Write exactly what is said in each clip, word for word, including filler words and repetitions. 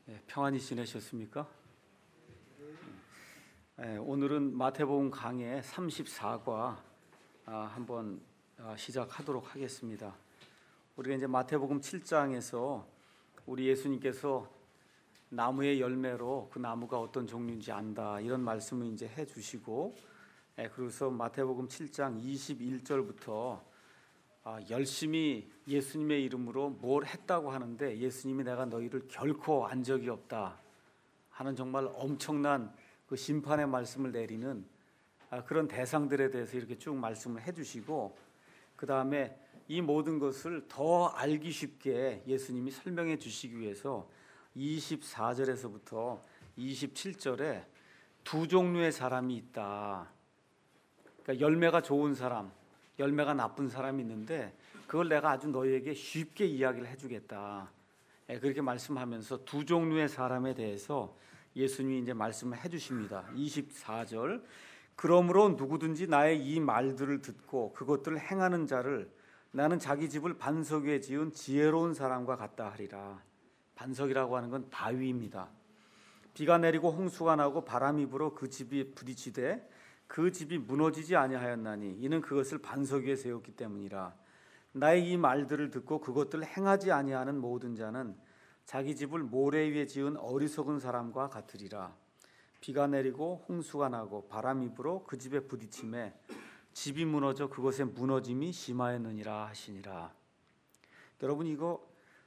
네, 평안히 지내셨습니까? 네, 오늘은 마태복음 강해 삼십사 과 아, 한번 아, 시작하도록 하겠습니다. 우리가 이제 마태복음 칠 장에서 우리 예수님께서 나무의 열매로 그 나무가 어떤 종류인지 안다 이런 말씀을 이제 해주시고, 네, 그래서 마태복음 칠 장 이십일 절부터 아, 열심히 예수님의 이름으로 뭘 했다고 하는데 예수님이 내가 너희를 결코 안 적이 없다 하는 정말 엄청난 그 심판의 말씀을 내리는 아, 그런 대상들에 대해서 이렇게 쭉 말씀을 해주시고, 그 다음에 이 모든 것을 더 알기 쉽게 예수님이 설명해 주시기 위해서 이십사 절에서부터 이십칠 절에 두 종류의 사람이 있다. 그러니까 열매가 좋은 사람, 열매가 나쁜 사람이 있는데 그걸 내가 아주 너희에게 쉽게 이야기를 해주겠다. 그렇게 말씀하면서 두 종류의 사람에 대해서 예수님이 이제 말씀을 해주십니다. 이십사 절, 그러므로 누구든지 나의 이 말들을 듣고 그것들을 행하는 자를 나는 자기 집을 반석 위에 지은 지혜로운 사람과 같다 하리라. 반석이라고 하는 건 바위입니다. 비가 내리고 홍수가 나고 바람이 불어 그 집이 부딪히되 그 집이 무너지지 아니하였나니 이는 그것을 반석 위에 세웠기 때문이라. 나의 이 말들을 듣고 그것들을 행하지 아니하는 모든 자는 자기 집을 모래 위에 지은 어리석은 사람과 같으리라. 비가 내리고 홍수가 나고 바람이 불어 그 집에 부딪힘에 집이 무너져 그것의 무너짐이 심하였느니라 하시니라. 여러분, 이거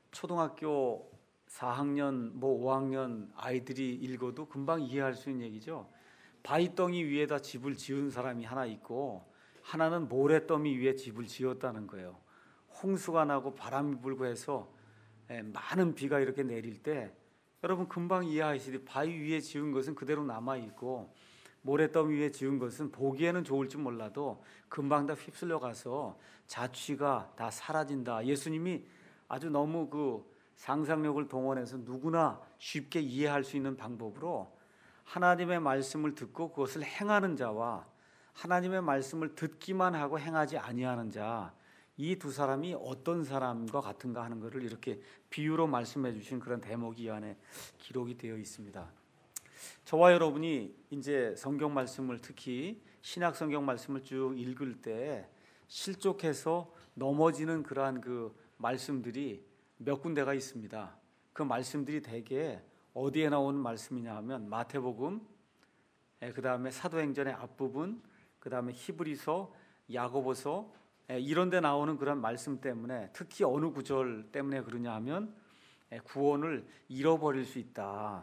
초등학교 사 학년 뭐 오 학년 아이들이 읽어도 금방 이해할 수 있는 얘기죠. 바위덩이 위에다 집을 지은 사람이 하나 있고 하나는 모래더미 위에 집을 지었다는 거예요. 홍수가 나고 바람이 불고 해서 많은 비가 이렇게 내릴 때 여러분 금방 이해하시듯이 바위 위에 지은 것은 그대로 남아있고 모래더미 위에 지은 것은 보기에는 좋을지 몰라도 금방 다 휩쓸려 가서 자취가 다 사라진다. 예수님이 아주 너무 그 상상력을 동원해서 누구나 쉽게 이해할 수 있는 방법으로 하나님의 말씀을 듣고 그것을 행하는 자와 하나님의 말씀을 듣기만 하고 행하지 아니하는 자, 이 두 사람이 어떤 사람과 같은가 하는 것을 이렇게 비유로 말씀해 주신 그런 대목이 이 안에 기록이 되어 있습니다. 저와 여러분이 이제 성경 말씀을, 특히 신약 성경 말씀을 쭉 읽을 때 실족해서 넘어지는 그러한 그 말씀들이 몇 군데가 있습니다. 그 말씀들이 대개 어디에 나오는 말씀이냐 하면 마태복음, 그 다음에 사도행전의 앞부분, 그 다음에 히브리서, 야고보서 이런 데 나오는 그런 말씀 때문에, 특히 어느 구절 때문에 그러냐 하면 구원을 잃어버릴 수 있다.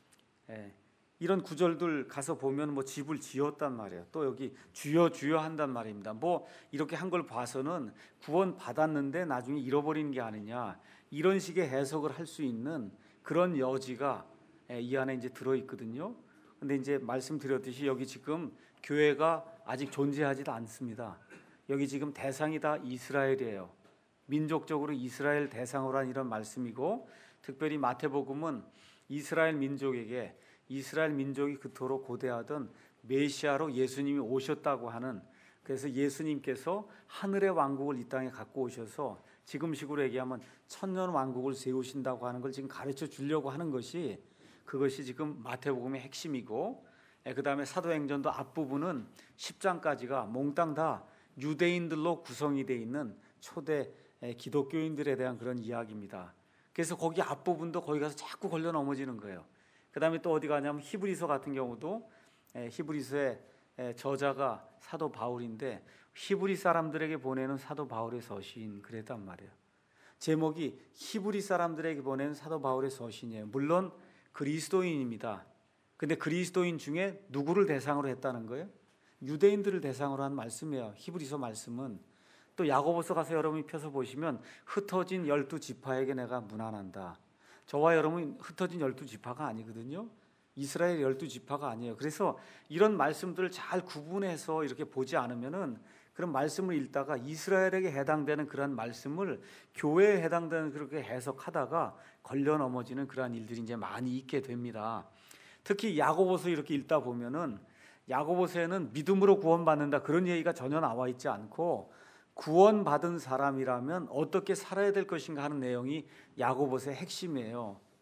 이런 구절들 가서 보면 뭐 집을 지었단 말이에요. 또 여기 주여 주여 한단 말입니다. 뭐 이렇게 한 걸 봐서는 구원 받았는데 나중에 잃어버리는 게 아니냐, 이런 식의 해석을 할 수 있는 그런 여지가 이 안에 이제 들어 있거든요. 근데 이제 말씀드렸듯이 여기 지금 교회가 아직 존재하지도 않습니다. 여기 지금 대상이 다 이스라엘이에요. 민족적으로 이스라엘 대상으로 한 이런 말씀이고, 특별히 마태복음은 이스라엘 민족에게 이스라엘 민족이 그토록 고대하던 메시아로 예수님이 오셨다고 하는, 그래서 예수님께서 하늘의 왕국을 이 땅에 갖고 오셔서 지금식으로 얘기하면 천년 왕국을 세우신다고 하는 걸 지금 가르쳐 주려고 하는 것이, 그것이 지금 마태복음의 핵심이고, 그 다음에 사도행전도 앞부분은 십 장까지가 몽땅 다 유대인들로 구성이 되어 있는 초대 기독교인들에 대한 그런 이야기입니다. 그래서 거기 앞부분도 거기 가서 자꾸 걸려 넘어지는 거예요. 그 다음에 또 어디 가냐면 히브리서 같은 경우도 히브리서의 저자가 사도 바울인데 히브리 사람들에게 보내는 사도 바울의 서신 그랬단 말이에요. 제목이 히브리 사람들에게 보내는 사도 바울의 서신이에요. 물론 그리스도인입니다. 근데 그리스도인 중에 누구를 대상으로 했다는 거예요? 유대인들을 대상으로 한 말씀이에요. 히브리서 말씀은. 또 야고보서 가서 여러분이 펴서 보시면 흩어진 열두 지파에게 내가 문안한다. 저와 여러분 흩어진 열두 지파가 아니거든요. 이스라엘 열두 지파가 아니에요. 그래서 이런 말씀들을 잘 구분해서 이렇게 보지 않으면은 그런 말씀을 읽다가 이스라엘에게 해당되는 그런 말씀을 교회에 해당되는 그렇게 해석하다가 걸려 넘어지는 그러한 일들이 이제 많이 있게 됩니다. 특히 야고보서 이렇게 읽다 보면은 야고보서에는 믿음으로 구원받는다 그런 얘기가 전혀 나와 있지 않고 구원받은 사람이라면 어떻게 살아야 될 것인가 하는 내용이 야고보서의 핵심이에요.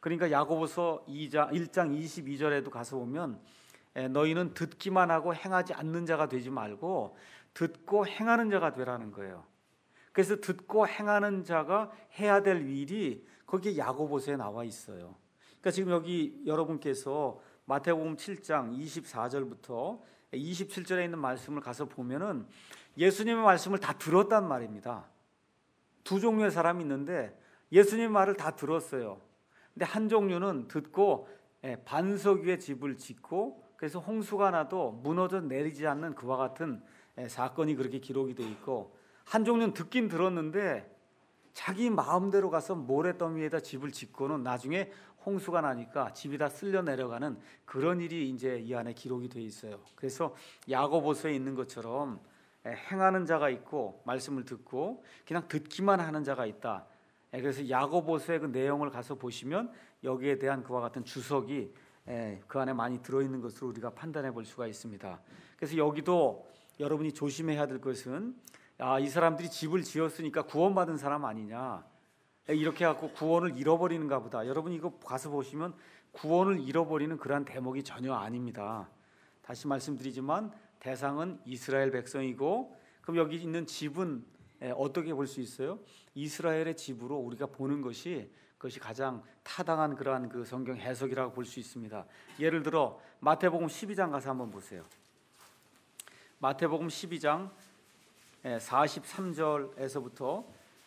그러니까 야고보서 일 장 이십이 절에도 가서 보면 너희는 듣기만 하고 행하지 않는 자가 되지 말고 듣고 행하는 자가 되라는 거예요. 그래서 듣고 행하는 자가 해야 될 일이 거기에 야고보서에 나와 있어요. 그러니까 지금 여기 여러분께서 마태복음 칠 장 이십사 절부터 이십칠 절에 있는 말씀을 가서 보면은 예수님의 말씀을 다 들었단 말입니다. 두 종류의 사람이 있는데 예수님의 말을 다 들었어요. 근데 한 종류는 듣고 반석 위에 집을 짓고 그래서 홍수가 나도 무너져 내리지 않는 그와 같은 사건이 그렇게 기록이 되어 있고, 한 종류는 듣긴 들었는데 자기 마음대로 가서 모래더미 위에다 집을 짓고는 나중에 홍수가 나니까 집이 다 쓸려 내려가는 그런 일이 이제 이 안에 기록이 되어 있어요. 그래서 야고보서에 있는 것처럼 행하는 자가 있고 말씀을 듣고 그냥 듣기만 하는 자가 있다. 그래서 야고보서의 그 내용을 가서 보시면 여기에 대한 그와 같은 주석이 그 안에 많이 들어있는 것으로 우리가 판단해 볼 수가 있습니다. 그래서 여기도 여러분이 조심해야 될 것은, 아, 이 사람들이 집을 지었으니까 구원받은 사람 아니냐, 이렇게 해갖고 구원을 잃어버리는가 보다. 여러분 이거 가서 보시면 구원을 잃어버리는 그러한 대목이 전혀 아닙니다. 다시 말씀드리지만 대상은 이스라엘 백성이고, 그럼 여기 있는 집은 어떻게 볼 수 있어요? 이스라엘의 집으로 우리가 보는 것이 그것이 가장 타당한 그러한 그 성경 해석이라고 볼 수 있습니다. 예를 들어 마태복음 십이 장 가서 한번 보세요. 마태복음 십이 장 사십삼 절에서부터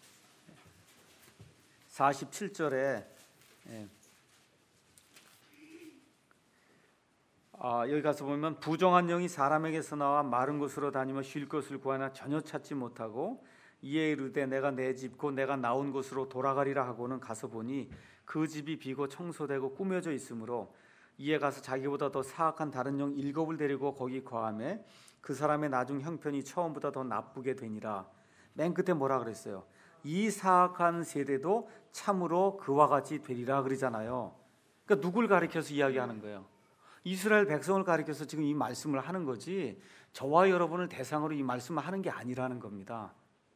사십칠 절에 아, 여기 가서 보면 부정한 영이 사람에게서 나와 마른 곳으로 다니며 쉴 것을 구하나 전혀 찾지 못하고 이에 이르되 내가 내 집 곧 내가 나온 곳으로 돌아가리라 하고는 가서 보니 그 집이 비고 청소되고 꾸며져 있으므로 이에 가서 자기보다 더 사악한 다른 영 일곱을 데리고 거기 거하매 그 사람의 나중 형편이 처음보다 더 나쁘게 되니라. 맨 끝에 뭐라 그랬어요? 이 사악한 세대도 참으로 그와 같이 되리라 그러잖아요. 그러니까 누굴 가리켜서 이야기하는 거예요? 이스라엘 백성을 가리켜서 지금 이 말씀을 하는 거지, 저와 여러분을 대상으로 이 말씀을 하는 게 아니라는 겁니다.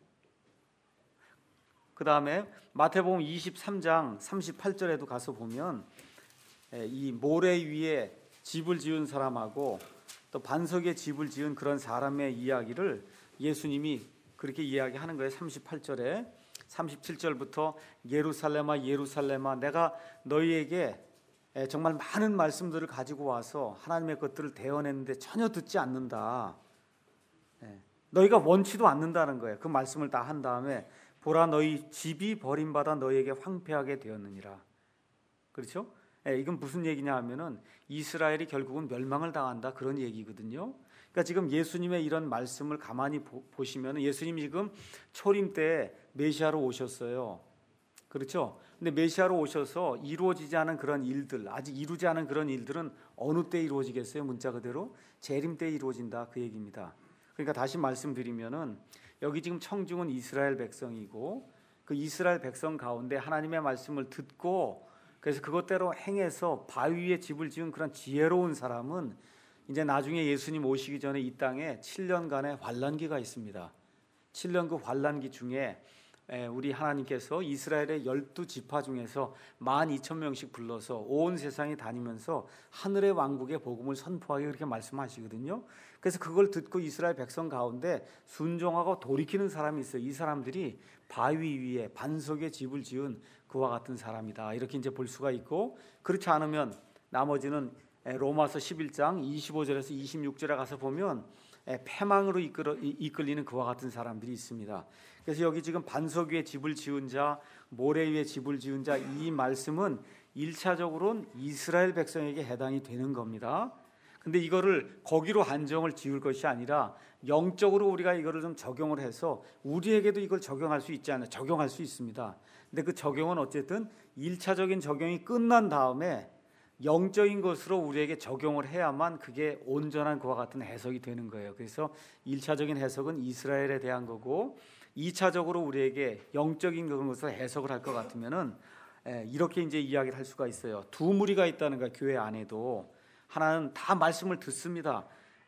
그 다음에 마태복음 이십삼 장 삼십팔 절에도 가서 보면 이 모래 위에 집을 지은 사람하고 또 반석에 집을 지은 그런 사람의 이야기를 예수님이 그렇게 이야기하는 거예요. 삼십팔 절에 삼십칠 절부터 예루살렘아 예루살렘아 내가 너희에게 정말 많은 말씀들을 가지고 와서 하나님의 것들을 대언했는데 전혀 듣지 않는다. 너희가 원치도 않는다는 거예요. 그 말씀을 다 한 다음에 보라 너희 집이 버림받아 너희에게 황폐하게 되었느니라. 그렇죠? 이건 무슨 얘기냐 하면은 이스라엘이 결국은 멸망을 당한다, 그런 얘기거든요. 그러니까 지금 예수님의 이런 말씀을 가만히 보시면 예수님이 지금 초림 때 메시아로 오셨어요. 그렇죠? 근데 메시아로 오셔서 이루어지지 않은 그런 일들, 아직 이루지 않은 그런 일들은 어느 때 이루어지겠어요? 문자 그대로 재림 때 이루어진다, 그 얘기입니다. 그러니까 다시 말씀드리면은 여기 지금 청중은 이스라엘 백성이고 그 이스라엘 백성 가운데 하나님의 말씀을 듣고 그래서 그것대로 행해서 바위 위에 집을 지은 그런 지혜로운 사람은 이제 나중에 예수님 오시기 전에 이 땅에 칠 년간의 환란기가 있습니다. 칠 년 그 환란기 중에 우리 하나님께서 이스라엘의 열두 지파 중에서 만 이천 명씩 불러서 온 세상에 다니면서 하늘의 왕국의 복음을 선포하게 그렇게 말씀하시거든요. 그래서 그걸 듣고 이스라엘 백성 가운데 순종하고 돌이키는 사람이 있어요. 이 사람들이 바위 위에 반석에 집을 지은 그와 같은 사람이다, 이렇게 이제 볼 수가 있고, 그렇지 않으면 나머지는 로마서 십일 장 이십오 절에서 이십육 절에 가서 보면 패망으로 이끌어, 이끌리는 그와 같은 사람들이 있습니다. 그래서 여기 지금 반석 위에 집을 지은 자, 모래 위에 집을 지은 자, 이 말씀은 일차적으로는 이스라엘 백성에게 해당이 되는 겁니다. 근데 이거를 거기로 한정을 지을 것이 아니라 영적으로 우리가 이거를 좀 적용을 해서 우리에게도 이걸 적용할 수 있지 않나, 적용할 수 있습니다. 근데 그 적용은 어쨌든 일차적인 적용이 끝난 다음에 영적인 것으로 우리에게 적용을 해야만 그게 온전한 그와 같은 해석이 되는 거예요. 그래서 일차적인 해석은 이스라엘에 대한 거고 이차적으로 우리에게 영적인 그런 것을 해석을 할 것 같으면은 이렇게 이제 이야기를 할 수가 있어요. 두 무리가 있다는 거예요. 교회 안에도 하나는 다 말씀을 듣습니다.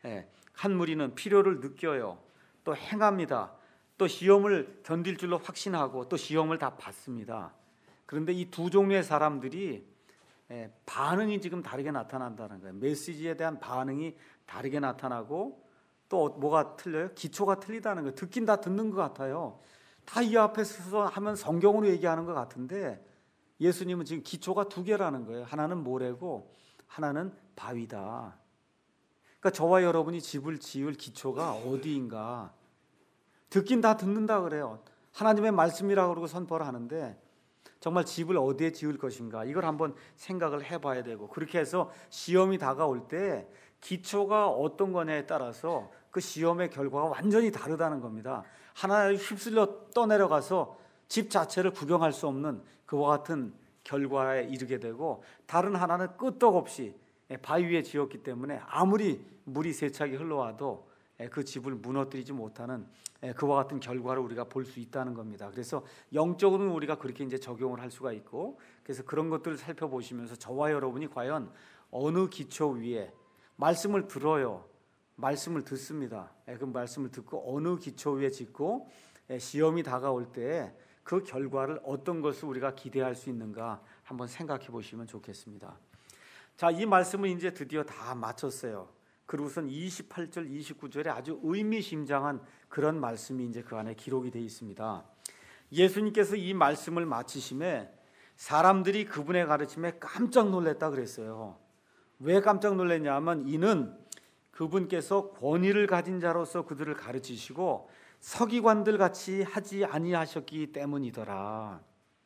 한 무리는 필요를 느껴요. 또 행합니다. 또 시험을 견딜 줄로 확신하고 또 시험을 다 받습니다. 그런데 이 두 종류의 사람들이 반응이 지금 다르게 나타난다는 거예요. 메시지에 대한 반응이 다르게 나타나고 또 뭐가 틀려요? 기초가 틀리다는 거예요. 듣긴 다 듣는 것 같아요. 다 이 앞에 서서 하면 성경으로 얘기하는 것 같은데 예수님은 지금 기초가 두 개라는 거예요. 하나는 모래고 하나는 바위다. 그러니까 저와 여러분이 집을 지을 기초가 어디인가? 듣긴 다 듣는다 그래요. 하나님의 말씀이라고 그러고 선포를 하는데 정말 집을 어디에 지을 것인가? 이걸 한번 생각을 해봐야 되고 그렇게 해서 시험이 다가올 때 기초가 어떤 거냐에 따라서 그 시험의 결과가 완전히 다르다는 겁니다. 하나에 휩쓸려 떠내려가서 집 자체를 구경할 수 없는 그와 같은 결과에 이르게 되고 다른 하나는 끄떡없이 바위 위에 지었기 때문에 아무리 물이 세차게 흘러와도 그 집을 무너뜨리지 못하는 그와 같은 결과를 우리가 볼 수 있다는 겁니다. 그래서 영적으로는 우리가 그렇게 이제 적용을 할 수가 있고 그래서 그런 것들을 살펴보시면서 저와 여러분이 과연 어느 기초 위에 말씀을 들어요. 말씀을 듣습니다. 그 말씀을 듣고 어느 기초 위에 짓고 시험이 다가올 때 그 결과를 어떤 것을 우리가 기대할 수 있는가 한번 생각해 보시면 좋겠습니다. 자, 이 말씀을 이제 드디어 다 마쳤어요. 그리고선 이십팔 절, 이십구 절에 아주 의미심장한 그런 말씀이 이제 그 안에 기록이 되어 있습니다. 예수님께서 이 말씀을 마치심에 사람들이 그분의 가르침에 깜짝 놀랐다 그랬어요. 왜 깜짝 놀랐냐면 이는 그분께서 권위를 가진 자로서 그들을 가르치시고 서기관들 같이 하지 아니하셨기 때문이더라.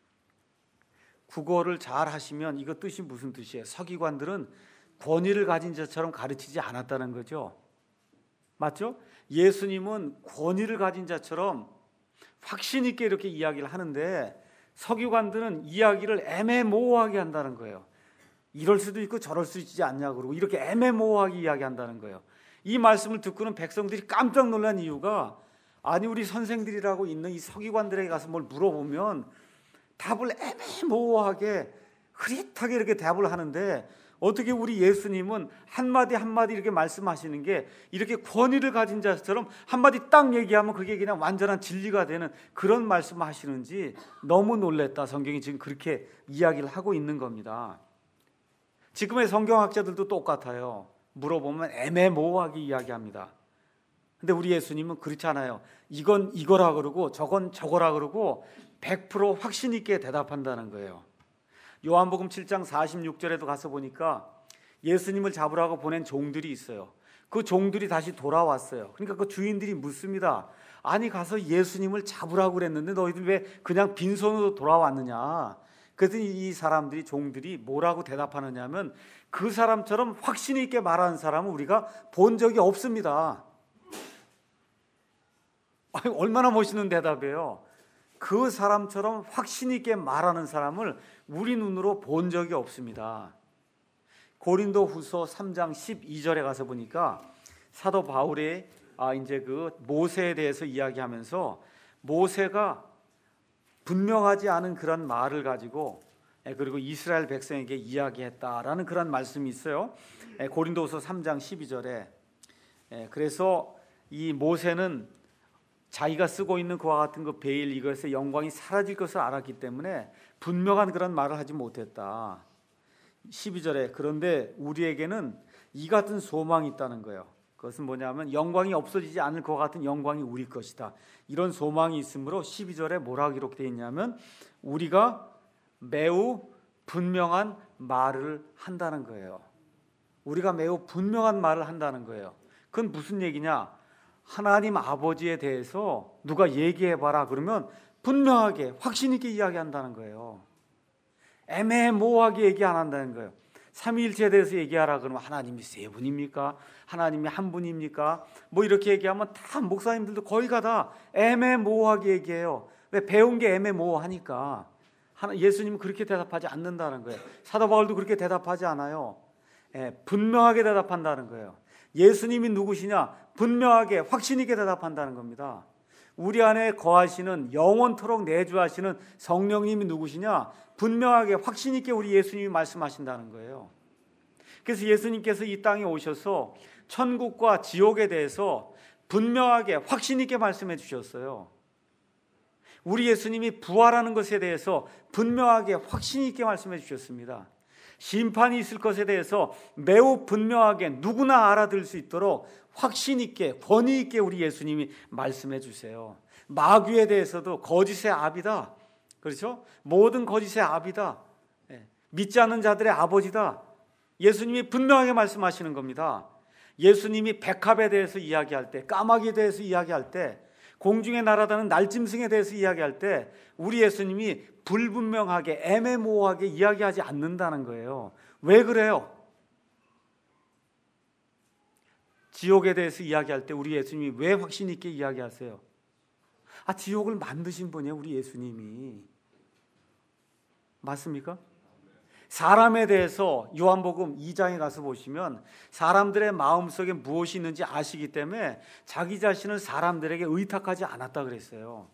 국어를 잘 하시면 이거 뜻이 무슨 뜻이에요? 서기관들은 권위를 가진 자처럼 가르치지 않았다는 거죠. 맞죠? 예수님은 권위를 가진 자처럼 확신 있게 이렇게 이야기를 하는데 서기관들은 이야기를 애매모호하게 한다는 거예요. 이럴 수도 있고 저럴 수 있지 않냐 그러고 이렇게 애매모호하게 이야기한다는 거예요. 이 말씀을 듣고는 백성들이 깜짝 놀란 이유가 아니 우리 선생들이라고 있는 이 서기관들에게 가서 뭘 물어보면 답을 애매모호하게 흐릿하게 이렇게 답을 하는데 어떻게 우리 예수님은 한마디 한마디 이렇게 말씀하시는 게 이렇게 권위를 가진 자처럼 한마디 딱 얘기하면 그게 그냥 완전한 진리가 되는 그런 말씀을 하시는지 너무 놀랬다. 성경이 지금 그렇게 이야기를 하고 있는 겁니다. 지금의 성경학자들도 똑같아요. 물어보면 애매모호하게 이야기합니다. 근데 우리 예수님은 그렇지 않아요. 이건 이거라 그러고 저건 저거라 그러고 백 퍼센트 확신 있게 대답한다는 거예요. 요한복음 칠 장 사십육 절에도 가서 보니까 예수님을 잡으라고 보낸 종들이 있어요. 그 종들이 다시 돌아왔어요. 그러니까 그 주인들이 묻습니다. 아니 가서 예수님을 잡으라고 그랬는데 너희들 왜 그냥 빈손으로 돌아왔느냐. 그래서 이 사람들이 종들이 뭐라고 대답하느냐 하면 그 사람처럼 확신 있게 말하는 사람은 우리가 본 적이 없습니다. 아니, 얼마나 멋있는 대답이에요. 그 사람처럼 확신 있게 말하는 사람을 우리 눈으로 본 적이 없습니다. 고린도후서 삼 장 십이 절에 가서 보니까 사도 바울이 아 이제 그 모세에 대해서 이야기하면서 모세가 분명하지 않은 그런 말을 가지고 그리고 이스라엘 백성에게 이야기했다라는 그런 말씀이 있어요. 고린도후서 삼 장 십이 절에 그래서 이 모세는 자기가 쓰고 있는 그와 같은 그 베일 이것의 영광이 사라질 것을 알았기 때문에 분명한 그런 말을 하지 못했다. 십이 절에 그런데 우리에게는 이 같은 소망이 있다는 거예요. 그것은 뭐냐면 영광이 없어지지 않을 것 같은 영광이 우리 것이다. 이런 소망이 있으므로 십이 절에 뭐라고 기록되어 있냐면 우리가 매우 분명한 말을 한다는 거예요. 우리가 매우 분명한 말을 한다는 거예요. 그건 무슨 얘기냐? 하나님 아버지에 대해서 누가 얘기해봐라 그러면 분명하게 확신 있게 이야기한다는 거예요. 애매모호하게 얘기 안 한다는 거예요. 삼위일체에 대해서 얘기하라 그러면 하나님이 세 분입니까? 하나님이 한 분입니까? 뭐 이렇게 얘기하면 다 목사님들도 거의 다 애매모호하게 얘기해요. 왜? 배운 게 애매모호하니까. 예수님은 그렇게 대답하지 않는다는 거예요. 사도 바울도 그렇게 대답하지 않아요. 예, 분명하게 대답한다는 거예요. 예수님이 누구시냐? 분명하게 확신 있게 대답한다는 겁니다. 우리 안에 거하시는 영원토록 내주하시는 성령님이 누구시냐? 분명하게 확신 있게 우리 예수님이 말씀하신다는 거예요. 그래서 예수님께서 이 땅에 오셔서 천국과 지옥에 대해서 분명하게 확신 있게 말씀해 주셨어요. 우리 예수님이 부활하는 것에 대해서 분명하게 확신 있게 말씀해 주셨습니다. 심판이 있을 것에 대해서 매우 분명하게 누구나 알아들 수 있도록 확신 있게 권위 있게 우리 예수님이 말씀해 주세요. 마귀에 대해서도 거짓의 아비다. 그렇죠? 모든 거짓의 아비다. 믿지 않는 자들의 아버지다. 예수님이 분명하게 말씀하시는 겁니다. 예수님이 백합에 대해서 이야기할 때, 까마귀에 대해서 이야기할 때, 공중에 날아다니는 날짐승에 대해서 이야기할 때 우리 예수님이 불분명하게 애매모호하게 이야기하지 않는다는 거예요. 왜 그래요? 지옥에 대해서 이야기할 때 우리 예수님이 왜 확신 있게 이야기하세요? 아, 지옥을 만드신 분이에요, 우리 예수님이. 맞습니까? 사람에 대해서 요한복음 이 장에 가서 보시면 사람들의 마음속에 무엇이 있는지 아시기 때문에 자기 자신을 사람들에게 의탁하지 않았다 그랬어요.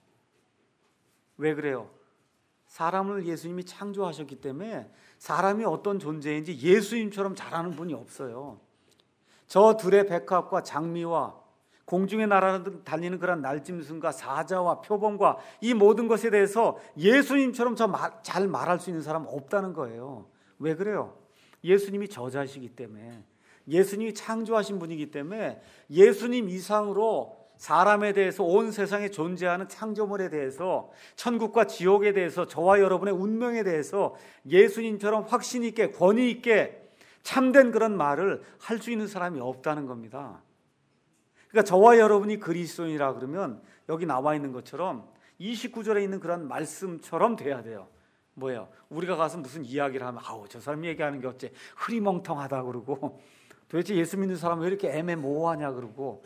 왜 그래요? 사람을 예수님이 창조하셨기 때문에 사람이 어떤 존재인지 예수님처럼 잘 아는 분이 없어요. 저 들의 백합과 장미와 공중에 날아다니는 그런 날짐승과 사자와 표범과 이 모든 것에 대해서 예수님처럼 잘 말할 수 있는 사람은 없다는 거예요. 왜 그래요? 예수님이 저자시기 때문에, 예수님이 창조하신 분이기 때문에 예수님 이상으로 사람에 대해서, 온 세상에 존재하는 창조물에 대해서, 천국과 지옥에 대해서, 저와 여러분의 운명에 대해서 예수님처럼 확신 있게 권위 있게 참된 그런 말을 할 수 있는 사람이 없다는 겁니다. 그러니까 저와 여러분이 그리스도인이라 그러면 여기 나와 있는 것처럼 이십구 절에 있는 그런 말씀처럼 돼야 돼요. 뭐예요? 우리가 가서 무슨 이야기를 하면 아우 저 사람 얘기하는 게 어째 흐리멍텅하다 그러고 도대체 예수 믿는 사람은 왜 이렇게 애매모호하냐 그러고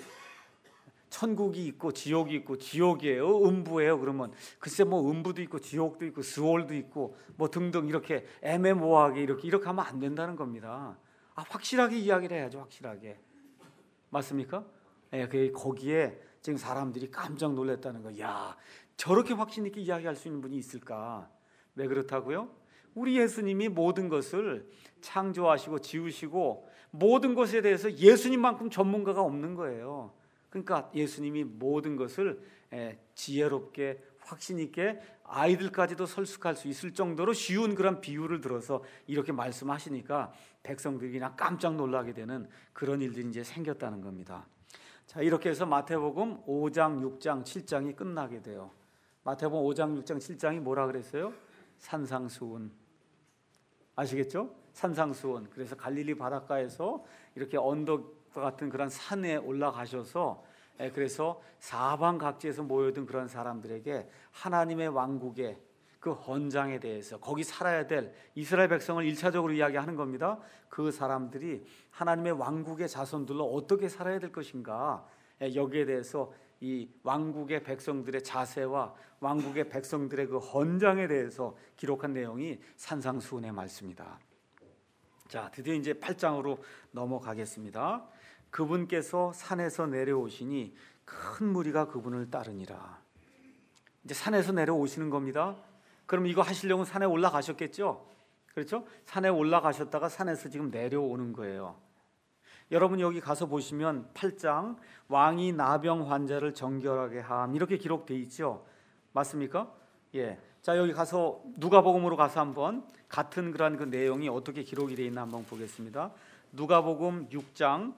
천국이 있고 지옥이 있고 지옥이에요? 음부예요? 그러면 글쎄 뭐 음부도 있고 지옥도 있고 스월도 있고 뭐 등등 이렇게 애매모호하게 이렇게 이렇게 하면 안 된다는 겁니다. 아, 확실하게 이야기를 해야죠. 확실하게. 맞습니까? 예, 그 거기에 지금 사람들이 깜짝 놀랐다는 거. 야, 저렇게 확신 있게 이야기할 수 있는 분이 있을까? 왜 그렇다고요? 우리 예수님이 모든 것을 창조하시고 지으시고 모든 것에 대해서 예수님만큼 전문가가 없는 거예요. 그러니까 예수님이 모든 것을 지혜롭게 확신 있게 아이들까지도 설득할 수 있을 정도로 쉬운 그런 비유를 들어서 이렇게 말씀하시니까 백성들이 그냥 깜짝 놀라게 되는 그런 일들이 이제 생겼다는 겁니다. 자, 이렇게 해서 마태복음 오 장, 육 장, 칠 장이 끝나게 돼요. 마태복음 오 장, 육 장, 칠 장이 뭐라 그랬어요? 산상수훈. 아시겠죠? 산상수훈. 그래서 갈릴리 바닷가에서 이렇게 언덕과 같은 그런 산에 올라가셔서 그래서 사방각지에서 모여든 그런 사람들에게 하나님의 왕국의 그 헌장에 대해서 거기 살아야 될 이스라엘 백성을 일차적으로 이야기하는 겁니다. 그 사람들이 하나님의 왕국의 자손들로 어떻게 살아야 될 것인가, 여기에 대해서 이 왕국의 백성들의 자세와 왕국의 백성들의 그 헌장에 대해서 기록한 내용이 산상수훈의 말씀입니다. 자, 드디어 이제 팔 장으로 넘어가겠습니다. 그분께서 산에서 내려오시니 큰 무리가 그분을 따르니라. 이제 산에서 내려오시는 겁니다. 그럼 이거 하시려고 산에 올라가셨겠죠? 그렇죠? 산에 올라가셨다가 산에서 지금 내려오는 거예요. 여러분 여기 가서 보시면 팔 장 왕이 나병 환자를 정결하게 함 이렇게 기록되어 있죠. 맞습니까? 예. 자, 여기 가서 누가복음으로 가서 한번 같은 그런 그 내용이 어떻게 기록이 되어 있나 한번 보겠습니다. 누가복음 육 장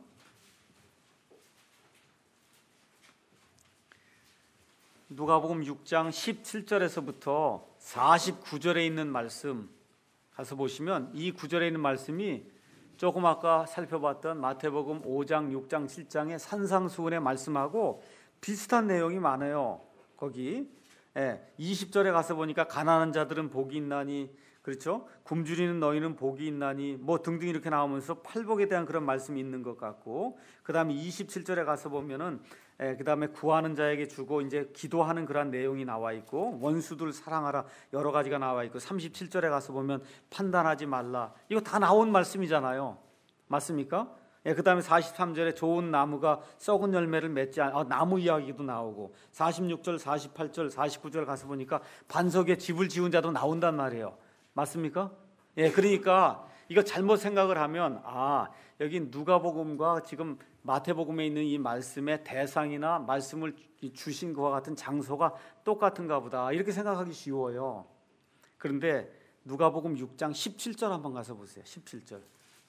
누가복음 육 장 십칠 절에서부터 사십구 절에 있는 말씀 가서 보시면 이 구절에 있는 말씀이 조금 아까 살펴봤던 마태복음 오 장, 육 장, 칠 장의 산상수훈의 말씀하고 비슷한 내용이 많아요. 거기 예, 이십 절에 가서 보니까 가난한 자들은 복이 있나니, 그렇죠? 굶주리는 너희는 복이 있나니 뭐 등등 이렇게 나오면서 팔복에 대한 그런 말씀이 있는 것 같고, 그 다음에 이십칠 절에 가서 보면은 예, 그 다음에 구하는 자에게 주고 이제 기도하는 그런 내용이 나와 있고, 원수들 사랑하라 여러 가지가 나와 있고, 삼십칠 절에 가서 보면 판단하지 말라, 이거 다 나온 말씀이잖아요. 맞습니까? 예, 그 다음에 사십삼 절에 좋은 나무가 썩은 열매를 맺지 않, 아, 나무 이야기도 나오고, 사십육 절, 사십팔 절, 사십구 절 가서 보니까 반석에 집을 지은 자도 나온단 말이에요. 맞습니까? 예, 그러니까 이거 잘못 생각을 하면 아, 여기 누가복음과 지금 마태복음에 있는 이 말씀의 대상이나 말씀을 주신 것과 같은 장소가 똑같은가 보다 이렇게 생각하기 쉬워요. 그런데 누가복음 육 장 십칠 절 한번 가서 보세요. 십칠 절.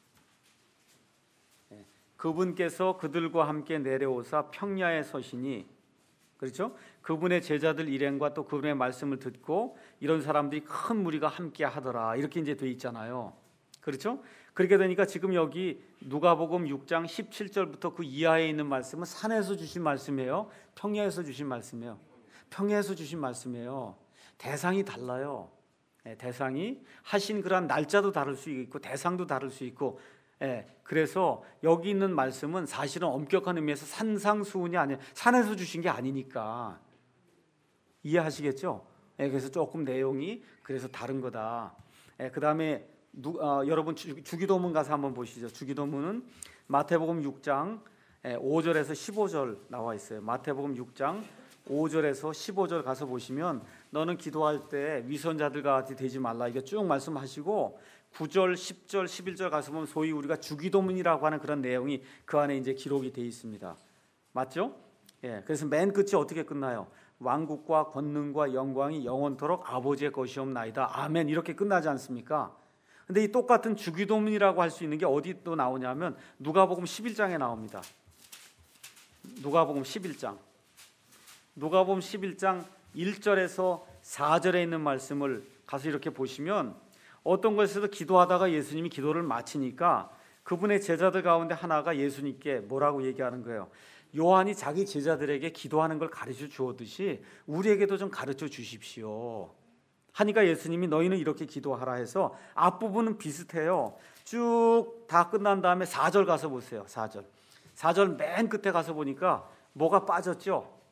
예. 그분께서 그들과 함께 내려오사 평야에 서시니, 그렇죠? 그분의 제자들 일행과 또 그분의 말씀을 듣고 이런 사람들이 큰 무리가 함께 하더라. 이렇게 이제 돼 있잖아요. 그렇죠? 그렇게 되니까 지금 여기 누가복음 육 장 십칠 절부터 그 이하에 있는 말씀은 산에서 주신 말씀이에요? 평야에서 주신 말씀이에요? 평야에서 주신 말씀이에요. 대상이 달라요. 예, 대상이 하신 그런 날짜도 다를 수 있고 대상도 다를 수 있고, 예, 그래서 여기 있는 말씀은 사실은 엄격한 의미에서 산상수훈이 아니에요. 산에서 주신 게 아니니까. 이해하시겠죠? 예, 그래서 조금 내용이 그래서 다른 거다. 예, 그 다음에 어, 여러분 주, 주기도문 가서 한번 보시죠. 주기도문은 마태복음 육 장 오 절에서 십오 절 나와 있어요. 마태복음 육 장 오 절에서 십오 절 가서 보시면 너는 기도할 때 위선자들과 같이 되지 말라 이게 쭉 말씀하시고, 구 절, 십 절, 십일 절 가서 보면 소위 우리가 주기도문이라고 하는 그런 내용이 그 안에 이제 기록이 되어 있습니다. 맞죠? 예, 그래서 맨 끝이 어떻게 끝나요? 왕국과 권능과 영광이 영원토록 아버지의 것이옵나이다. 아멘. 이렇게 끝나지 않습니까? 근데 이 똑같은 주기도문이라고 할 수 있는 게 어디 또 나오냐면 누가복음 십일 장에 나옵니다. 누가복음 십일 장. 누가복음 십일 장 일 절에서 사 절에 있는 말씀을 가서 이렇게 보시면 어떤 것에서도 기도하다가 예수님이 기도를 마치니까 그분의 제자들 가운데 하나가 예수님께 뭐라고 얘기하는 거예요? 요한이 자기 제자들에게 기도하는 걸 가르쳐 주었듯이 우리에게도 좀 가르쳐 주십시오 하니까 예수님이 너희는 이렇게 기도하라 해서 앞부분은 비슷해요. 쭉 다 끝난 다음에 사 절 가서 보세요. 사 절. 사 절 맨 끝에 가서 보니까 뭐가 빠졌죠?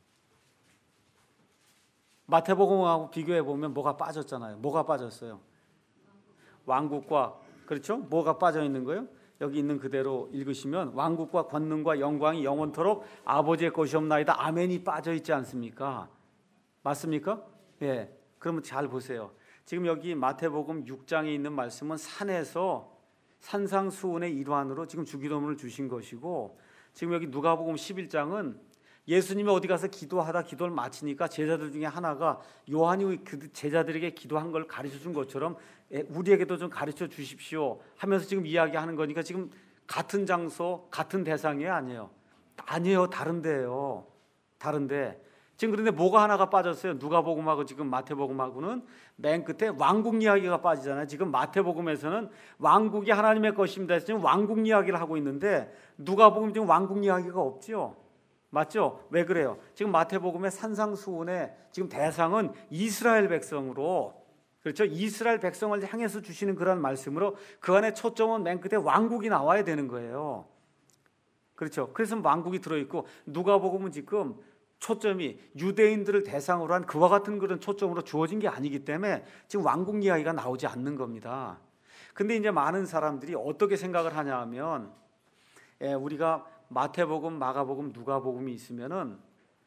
마태복음하고 비교해 보면 뭐가 빠졌잖아요. 뭐가 빠졌어요? 왕국과, 그렇죠? 뭐가 빠져 있는 거예요? 여기 있는 그대로 읽으시면 왕국과 권능과 영광이 영원토록 아버지의 것이옵나이다. 아멘이 빠져 있지 않습니까? 맞습니까? 예. 그러면 잘 보세요. 지금 여기 마태복음 육 장에 있는 말씀은 산에서 산상수훈의 일환으로 지금 주기도문을 주신 것이고, 지금 여기 누가복음 십일 장은 예수님이 어디 가서 기도하다 기도를 마치니까 제자들 중에 하나가 요한이 그 제자들에게 기도한 걸 가르쳐 준 것처럼 우리에게도 좀 가르쳐 주십시오 하면서 지금 이야기하는 거니까 지금 같은 장소 같은 대상이 아니에요. 아니에요. 다른데요. 다른데 지금 그런데 뭐가 하나가 빠졌어요? 누가복음하고 지금 마태복음하고는 맨 끝에 왕국 이야기가 빠지잖아요. 지금 마태복음에서는 왕국이 하나님의 것입니다. 지금 왕국 이야기를 하고 있는데 누가복음 지금 왕국 이야기가 없죠. 맞죠? 왜 그래요? 지금 마태복음의 산상수훈의 지금 대상은 이스라엘 백성으로, 그렇죠? 이스라엘 백성을 향해서 주시는 그런 말씀으로 그 안에 초점은 맨 끝에 왕국이 나와야 되는 거예요. 그렇죠? 그래서 왕국이 들어있고 누가복음은 지금 초점이 유대인들을 대상으로 한 그와 같은 그런 초점으로 주어진 게 아니기 때문에 지금 왕국 이야기가 나오지 않는 겁니다. 근데 이제 많은 사람들이 어떻게 생각을 하냐 하면 예, 우리가 마태복음, 마가복음, 누가복음이 있으면은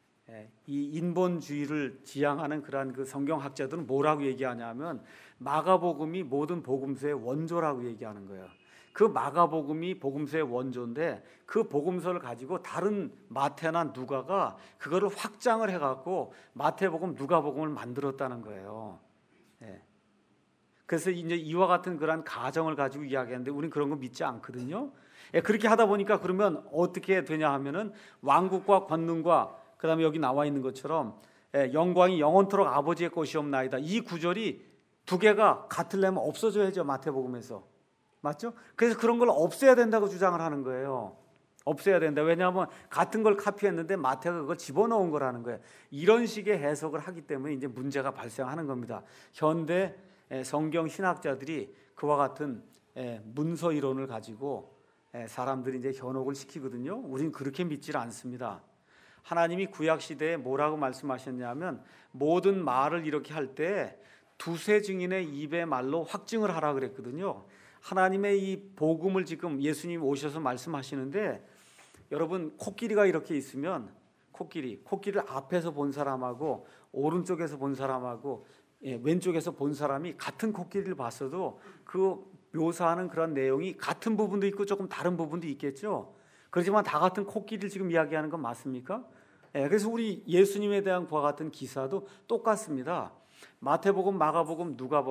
이 인본주의를 지향하는 그러한 그 성경학자들은 뭐라고 얘기하냐면 마가복음이 모든 복음서의 원조라고 얘기하는 거예요. 그 마가복음이 복음서의 원조인데 그 복음서를 가지고 다른 마태나 누가가 그거를 확장을 해갖고 마태복음, 누가복음을 만들었다는 거예요. 예. 그래서 이제 이와 같은 그런 가정을 가지고 이야기하는데 우리는 그런 거 믿지 않거든요. 예, 그렇게 하다 보니까 그러면 어떻게 되냐 하면은 왕국과 권능과 그 다음에 여기 나와 있는 것처럼 예, 영광이 영원토록 아버지의 것이옵나이다. 이 구절이 두 개가 같으려면 없어져야죠. 마태복음에서. 맞죠? 그래서 그런 걸 없애야 된다고 주장을 하는 거예요. 없애야 된다. 왜냐하면 같은 걸 카피했는데 마태가 그걸 집어넣은 거라는 거예요. 이런 식의 해석을 하기 때문에 이제 문제가 발생하는 겁니다. 현대 성경 신학자들이 그와 같은 문서 이론을 가지고 사람들이 이제 현혹을 시키거든요. 우리는 그렇게 믿질 않습니다. 하나님이 구약 시대에 뭐라고 말씀하셨냐면 모든 말을 이렇게 할 때 두세 증인의 입의 말로 확증을 하라 그랬거든요. 하나님의 이 복음을 지금 예수님이 오셔서 말씀하시는데 여러분 코끼리가 이렇게 있으면 코끼리, 코끼리를 앞에서 본 사람하고 오른쪽에서 본 사람하고 예, 왼쪽에서 본 사람이 같은 코끼리를 봤어도 그 묘사하는 그런 내용이 같은 부분도 있고 조금 다른 부분도 있겠죠. 그렇지만 다 같은 코끼리를 지금 이야기하는 건 맞습니까? 예, 그래서 우리 예수님에 대한 그와 같은 기사도 똑같습니다. 마태복음, 마가복음, 누가복음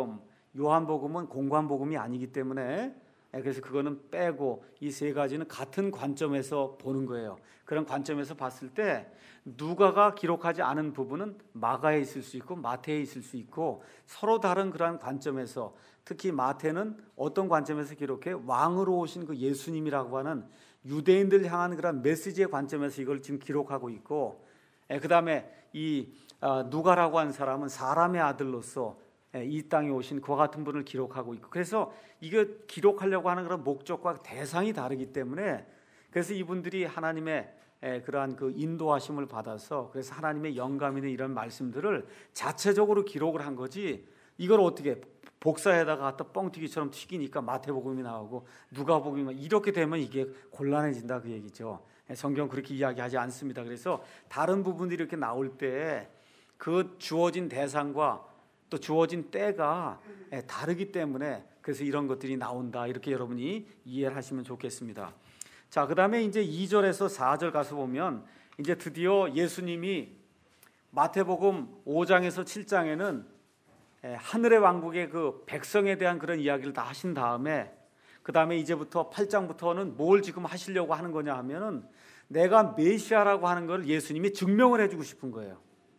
요한복음은 공관복음이 아니기 때문에 그래서 그거는 빼고 이 세 가지는 같은 관점에서 보는 거예요. 그런 관점에서 봤을 때 누가가 기록하지 않은 부분은 마가에 있을 수 있고 마태에 있을 수 있고 서로 다른 그러한 관점에서 특히 마태는 어떤 관점에서 기록해? 왕으로 오신 그 예수님이라고 하는 유대인들 향한 그런 메시지의 관점에서 이걸 지금 기록하고 있고, 그 다음에 이 누가라고 하는 사람은 사람의 아들로서 이 땅에 오신 그와 같은 분을 기록하고 있고, 그래서 이거 기록하려고 하는 그런 목적과 대상이 다르기 때문에 그래서 이분들이 하나님의 그러한 그 인도하심을 받아서 그래서 하나님의 영감이나 이런 말씀들을 자체적으로 기록을 한 거지, 이걸 어떻게 복사에다가 갖다 뻥튀기처럼 튀기니까 마태복음이 나오고 누가복음이 이렇게 되면 이게 곤란해진다 그 얘기죠. 성경 그렇게 이야기하지 않습니다. 그래서 다른 부분들이 이렇게 나올 때 그 주어진 대상과 또 주어진 때가 다르기 때문에 그래서 이런 것들이 나온다, 이렇게 여러분이 이해를 하시면 좋겠습니다. 자, 그 다음에 이제 이 절에서 사 절 가서 보면 이제 드디어 예수님이 마태복음 오 장에서 칠 장에는 하늘의 왕국의 그 백성에 대한 그런 이야기를 다 하신 다음에 그 다음에 이제부터 팔 장부터는 뭘 지금 하시려고 하는 거냐 하면은 내가 메시아라고 하는 걸 예수님이 증명을 해주고 싶은 거예요.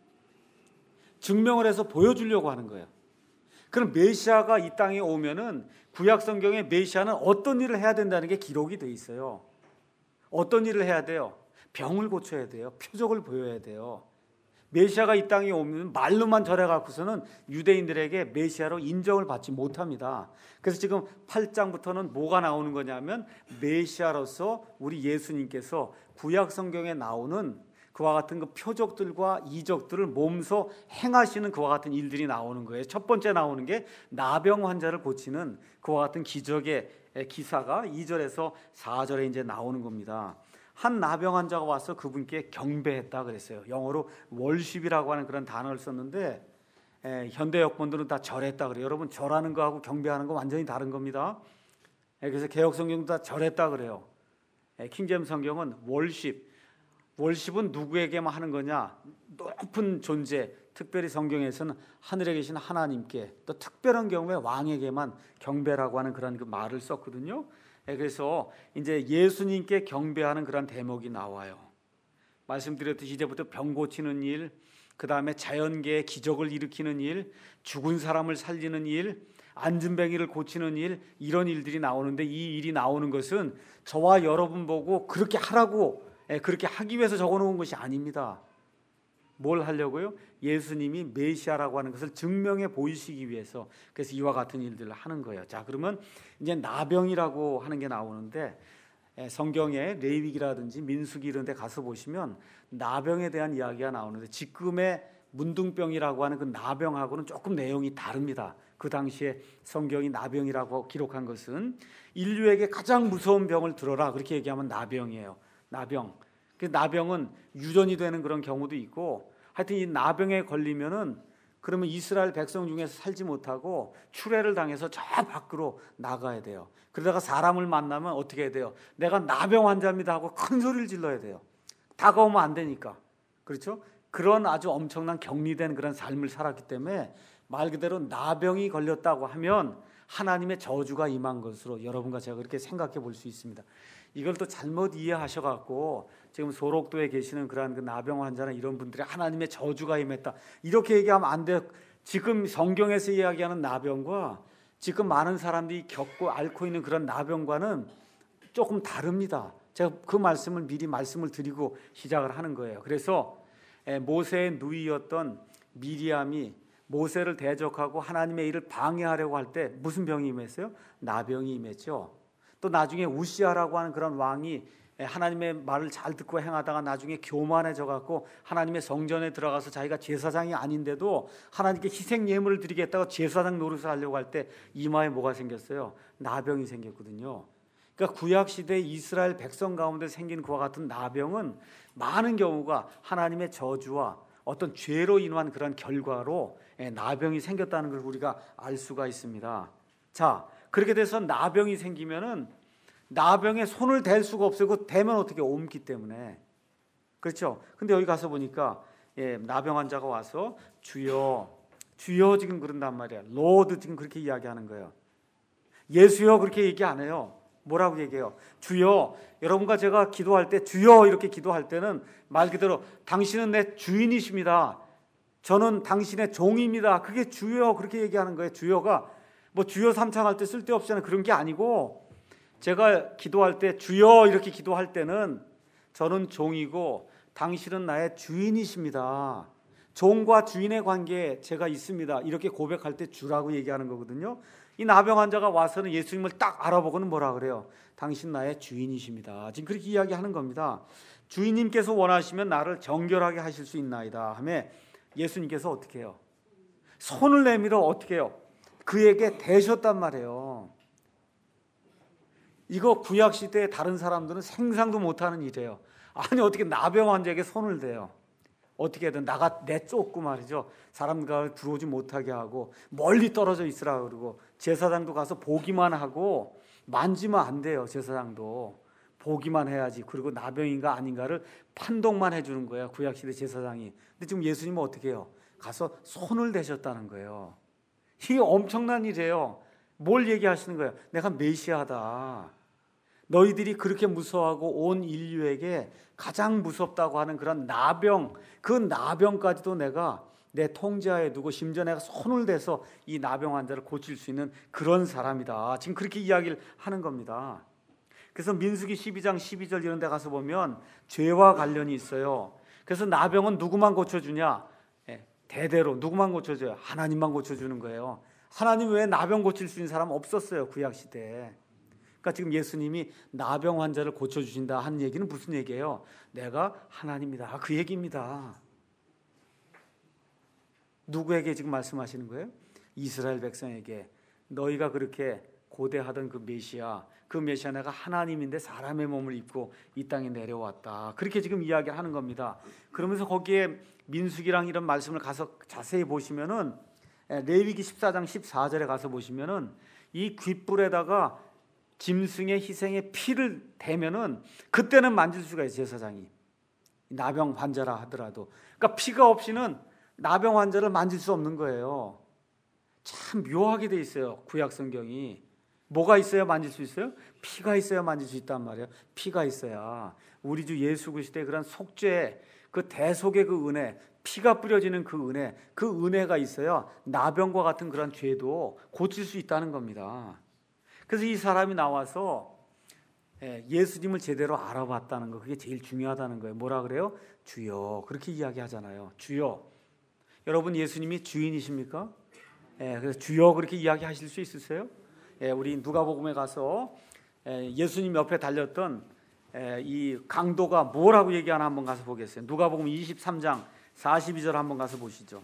증명을 해서 보여주려고 하는 거예요. 그럼 메시아가 이 땅에 오면은 구약 성경에 메시아는 어떤 일을 해야 된다는 게 기록이 돼 있어요. 어떤 일을 해야 돼요? 병을 고쳐야 돼요. 표적을 보여야 돼요. 메시아가 이 땅에 오면 말로만 전해 갖고서는 유대인들에게 메시아로 인정을 받지 못합니다. 그래서 지금 팔 장부터는 뭐가 나오는 거냐면 메시아로서 우리 예수님께서 구약 성경에 나오는 그와 같은 그 표적들과 이적들을 몸소 행하시는 그와 같은 일들이 나오는 거예요. 첫 번째 나오는 게 나병 환자를 고치는 그와 같은 기적의 기사가 이 절에서 사 절에 이제 나오는 겁니다. 한 나병 환자가 와서 그분께 경배했다 그랬어요. 영어로 월십이라고 하는 그런 단어를 썼는데 에, 현대 역본들은 다 절했다 그래요. 여러분, 절하는 거하고 경배하는 거 완전히 다른 겁니다. 에, 그래서 개혁 성경도 다 절했다 그래요. 에, 킹제임스 성경은 월십, 월십은 누구에게만 하는 거냐? 높은 존재, 특별히 성경에서는 하늘에 계신 하나님께, 또 특별한 경우에 왕에게만 경배라고 하는 그런 그 말을 썼거든요. 그래서 이제 예수님께 경배하는 그런 대목이 나와요. 말씀드렸듯이 이제부터 병 고치는 일, 그 다음에 자연계의 기적을 일으키는 일, 죽은 사람을 살리는 일, 안진뱅이를 고치는 일, 이런 일들이 나오는데 이 일이 나오는 것은 저와 여러분 보고 그렇게 하라고, 그렇게 하기 위해서 적어놓은 것이 아닙니다. 뭘 하려고요? 예수님이 메시아라고 하는 것을 증명해 보이시기 위해서 그래서 이와 같은 일들을 하는 거예요. 자, 그러면 이제 나병이라고 하는 게 나오는데 성경에 레위기라든지 민수기 이런 데 가서 보시면 나병에 대한 이야기가 나오는데 지금의 문둥병이라고 하는 그 나병하고는 조금 내용이 다릅니다. 그 당시에 성경이 나병이라고 기록한 것은 인류에게 가장 무서운 병을 들어라 그렇게 얘기하면 나병이에요. 나병. 그 나병은 유전이 되는 그런 경우도 있고 하여튼 이 나병에 걸리면은 그러면 이스라엘 백성 중에서 살지 못하고 추례를 당해서 저 밖으로 나가야 돼요. 그러다가 사람을 만나면 어떻게 해야 돼요? 내가 나병 환자입니다 하고 큰 소리를 질러야 돼요. 다가오면 안 되니까. 그렇죠? 그런 아주 엄청난 격리된 그런 삶을 살았기 때문에 말 그대로 나병이 걸렸다고 하면 하나님의 저주가 임한 것으로 여러분과 제가 그렇게 생각해 볼 수 있습니다. 이걸 또 잘못 이해하셔갖고 지금 소록도에 계시는 그러한 그 나병 환자나 이런 분들이 하나님의 저주가 임했다 이렇게 얘기하면 안 돼요. 지금 성경에서 이야기하는 나병과 지금 많은 사람들이 겪고 앓고 있는 그런 나병과는 조금 다릅니다. 제가 그 말씀을 미리 말씀을 드리고 시작을 하는 거예요. 그래서 모세의 누이였던 미리암이 모세를 대적하고 하나님의 일을 방해하려고 할 때 무슨 병이 임했어요? 나병이 임했죠. 또 나중에 우시아라고 하는 그런 왕이 하나님의 말을 잘 듣고 행하다가 나중에 교만해져 갖고 하나님의 성전에 들어가서 자기가 제사장이 아닌데도 하나님께 희생 예물을 드리겠다고 제사장 노릇을 하려고 할 때 이마에 뭐가 생겼어요? 나병이 생겼거든요. 그러니까 구약 시대 이스라엘 백성 가운데 생긴 그와 같은 나병은 많은 경우가 하나님의 저주와 어떤 죄로 인한 그런 결과로 나병이 생겼다는 걸 우리가 알 수가 있습니다. 자, 그렇게 돼서 나병이 생기면은 나병에 손을 댈 수가 없어요. 그 대면 어떻게 옮기 때문에. 그렇죠? 근데 여기 가서 보니까 예, 나병 환자가 와서 주여 주여 지금 그런단 말이야. 로드 지금 그렇게 이야기하는 거예요. 예수여 그렇게 얘기 안 해요. 뭐라고 얘기해요? 주여. 여러분과 제가 기도할 때 주여 이렇게 기도할 때는 말 그대로 당신은 내 주인이십니다. 저는 당신의 종입니다. 그게 주여 그렇게 얘기하는 거예요. 주여가 뭐 주여 삼창할 때 쓸데없이 하는 그런 게 아니고, 제가 기도할 때 주여 이렇게 기도할 때는 저는 종이고 당신은 나의 주인이십니다. 종과 주인의 관계에 제가 있습니다. 이렇게 고백할 때 주라고 얘기하는 거거든요. 이 나병 환자가 와서는 예수님을 딱 알아보고는 뭐라 그래요? 당신 나의 주인이십니다. 지금 그렇게 이야기하는 겁니다. 주인님께서 원하시면 나를 정결하게 하실 수 있나이다 하며 예수님께서 어떻게 해요? 손을 내밀어 어떻게 해요? 그에게 대셨단 말이에요. 이거 구약시대에 다른 사람들은 생상도 못하는 일이에요. 아니 어떻게 나병 환자에게 손을 대요? 어떻게든 나가 내쫓고 말이죠. 사람과 들어오지 못하게 하고 멀리 떨어져 있으라 그러고, 제사장도 가서 보기만 하고 만지면 안 돼요. 제사장도 보기만 해야지. 그리고 나병인가 아닌가를 판독만 해주는 거예요. 구약시대 제사장이. 근데 지금 예수님은 어떻게 해요? 가서 손을 대셨다는 거예요. 이게 엄청난 일이에요. 뭘 얘기하시는 거예요? 내가 메시아다. 너희들이 그렇게 무서워하고 온 인류에게 가장 무섭다고 하는 그런 나병, 그 나병까지도 내가 내 통제하에 두고 심지어 내가 손을 대서 이 나병 환자를 고칠 수 있는 그런 사람이다. 지금 그렇게 이야기를 하는 겁니다. 그래서 민수기 십이 장 십이 절 이런 데 가서 보면 죄와 관련이 있어요. 그래서 나병은 누구만 고쳐주냐? 대대로 누구만 고쳐줘요? 하나님만 고쳐주는 거예요. 하나님 외에 나병 고칠 수 있는 사람 없었어요. 구약시대에. 그러니까 지금 예수님이 나병 환자를 고쳐주신다 하는 얘기는 무슨 얘기예요? 내가 하나님이다. 그 얘기입니다. 누구에게 지금 말씀하시는 거예요? 이스라엘 백성에게. 너희가 그렇게 고대하던 그 메시아, 그 메시아 내가 하나님인데 사람의 몸을 입고 이 땅에 내려왔다. 그렇게 지금 이야기를 하는 겁니다. 그러면서 거기에 민수기랑 이런 말씀을 가서 자세히 보시면은, 레위기 십사 장 십사 절에 가서 보시면은 이 귓불에다가 짐승의 희생의 피를 대면은 그때는 만질 수가 있어요. 제사장이 나병 환자라 하더라도. 그러니까 피가 없이는 나병 환자를 만질 수 없는 거예요. 참 묘하게 돼 있어요. 구약 성경이. 뭐가 있어야 만질 수 있어요? 피가 있어야 만질 수 있단 말이에요. 피가 있어야 우리 주 예수 그리스도의 그런 속죄, 그 대속의 그 은혜, 피가 뿌려지는 그 은혜, 그 은혜가 있어야 나병과 같은 그런 죄도 고칠 수 있다는 겁니다. 그래서 이 사람이 나와서 예수님을 제대로 알아봤다는 거, 그게 제일 중요하다는 거예요. 뭐라 그래요? 주여. 그렇게 이야기하잖아요. 주여. 여러분 예수님이 주인이십니까? 그래서 주여 그렇게 이야기하실 수 있으세요? 우리 누가복음에 가서 예수님 옆에 달렸던 이 강도가 뭐라고 얘기하나 한번 가서 보겠어요. 누가복음 이십삼 장 사십이 절 한번 가서 보시죠.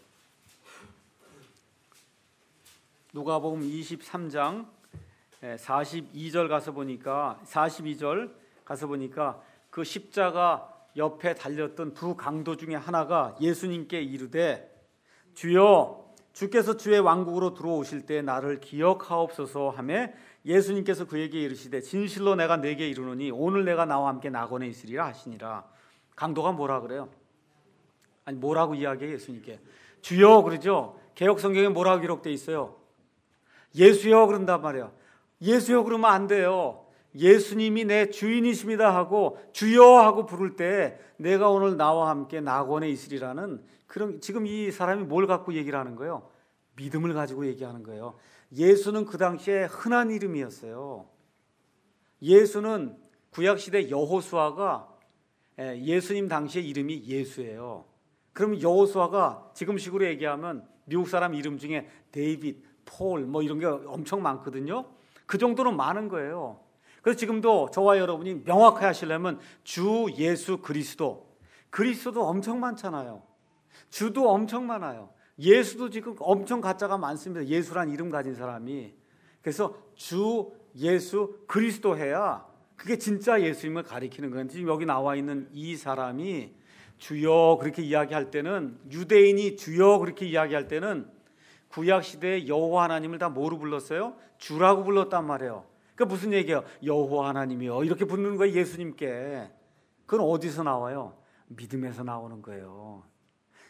누가복음 이십삼 장 사십이 절 가서 보니까 사십이 절 가서 보니까 그 십자가 옆에 달렸던 두 강도 중에 하나가 예수님께 이르되 주여 주께서 주의 왕국으로 들어오실 때 나를 기억하옵소서 하며 예수님께서 그에게 이르시되 진실로 내가 네게 이르노니 오늘 내가 나와 함께 낙원에 있으리라 하시니라. 강도가 뭐라 그래요? 아니 뭐라고 이야기해 예수님께? 주여 그러죠. 개역 성경에 뭐라고 기록돼 있어요? 예수여 그런단 말이에요. 예수여 그러면 안 돼요. 예수님이 내 주인이십니다 하고 주여 하고 부를 때 내가 오늘 나와 함께 낙원에 있으리라는 그런, 지금 이 사람이 뭘 갖고 얘기를 하는 거예요? 믿음을 가지고 얘기하는 거예요. 예수는 그 당시에 흔한 이름이었어요. 예수는 구약시대 여호수아가 예수님 당시의 이름이 예수예요. 그러면 여호수아가 지금식으로 얘기하면 미국 사람 이름 중에 데이빗, 폴 뭐 이런 게 엄청 많거든요. 그 정도는 많은 거예요. 그래서 지금도 저와 여러분이 명확하게 하시려면 주 예수 그리스도, 그리스도도 엄청 많잖아요. 주도 엄청 많아요. 예수도 지금 엄청 가짜가 많습니다. 예수란 이름 가진 사람이. 그래서 주 예수 그리스도 해야 그게 진짜 예수님을 가리키는 거예요. 지금 여기 나와 있는 이 사람이 주여 그렇게 이야기할 때는, 유대인이 주여 그렇게 이야기할 때는 구약시대에 여호와 하나님을 다 뭐로 불렀어요? 주라고 불렀단 말이에요. 그러니까 무슨 얘기예요? 여호와 하나님이요 이렇게 부르는 거예요. 예수님께. 그건 어디서 나와요? 믿음에서 나오는 거예요.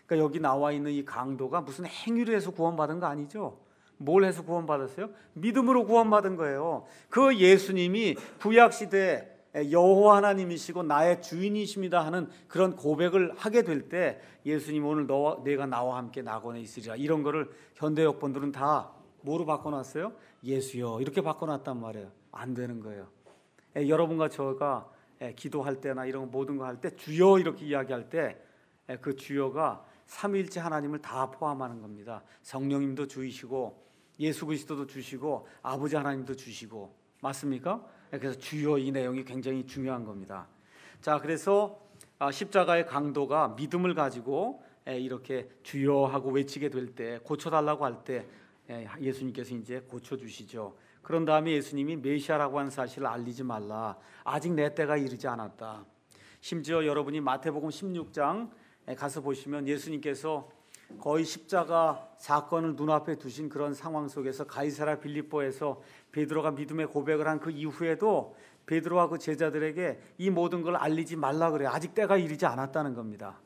그러니까 여기 나와 있는 이 강도가 무슨 행위를 해서 구원받은 거 아니죠? 뭘 해서 구원받았어요? 믿음으로 구원받은 거예요. 그 예수님이 구약 시대에 여호와 하나님이시고 나의 주인이십니다 하는 그런 고백을 하게 될 때 예수님 오늘 너와 내가 나와 함께 낙원에 있으리라, 이런 거를 현대 역본들은 다 뭐로 바꿔놨어요? 예수여 이렇게 바꿔놨단 말이에요. 안 되는 거예요. 에, 여러분과 저가 에, 기도할 때나 이런 모든 거 할 때 주여 이렇게 이야기할 때 그 주여가 삼위일체 하나님을 다 포함하는 겁니다. 성령님도 주이시고 예수 그리스도도 주시고 아버지 하나님도 주시고, 맞습니까? 그래서 주여 이 내용이 굉장히 중요한 겁니다. 자, 그래서 십자가의 강도가 믿음을 가지고 이렇게 주여 하고 외치게 될 때, 고쳐달라고 할 때 예수님께서 이제 고쳐주시죠. 그런 다음에 예수님이 메시아라고 하는 사실을 알리지 말라. 아직 내 때가 이르지 않았다. 심지어 여러분이 마태복음 십육 장 가서 보시면 예수님께서 거의 십자가 사건을 눈앞에 두신 그런 상황 속에서 가이사랴 빌립보에서 베드로가 믿음의 고백을 한 그 이후에도 베드로와 그 제자들에게 이 모든 걸 알리지 말라 그래요. 아직 때가 이르지 않았다는 겁니다.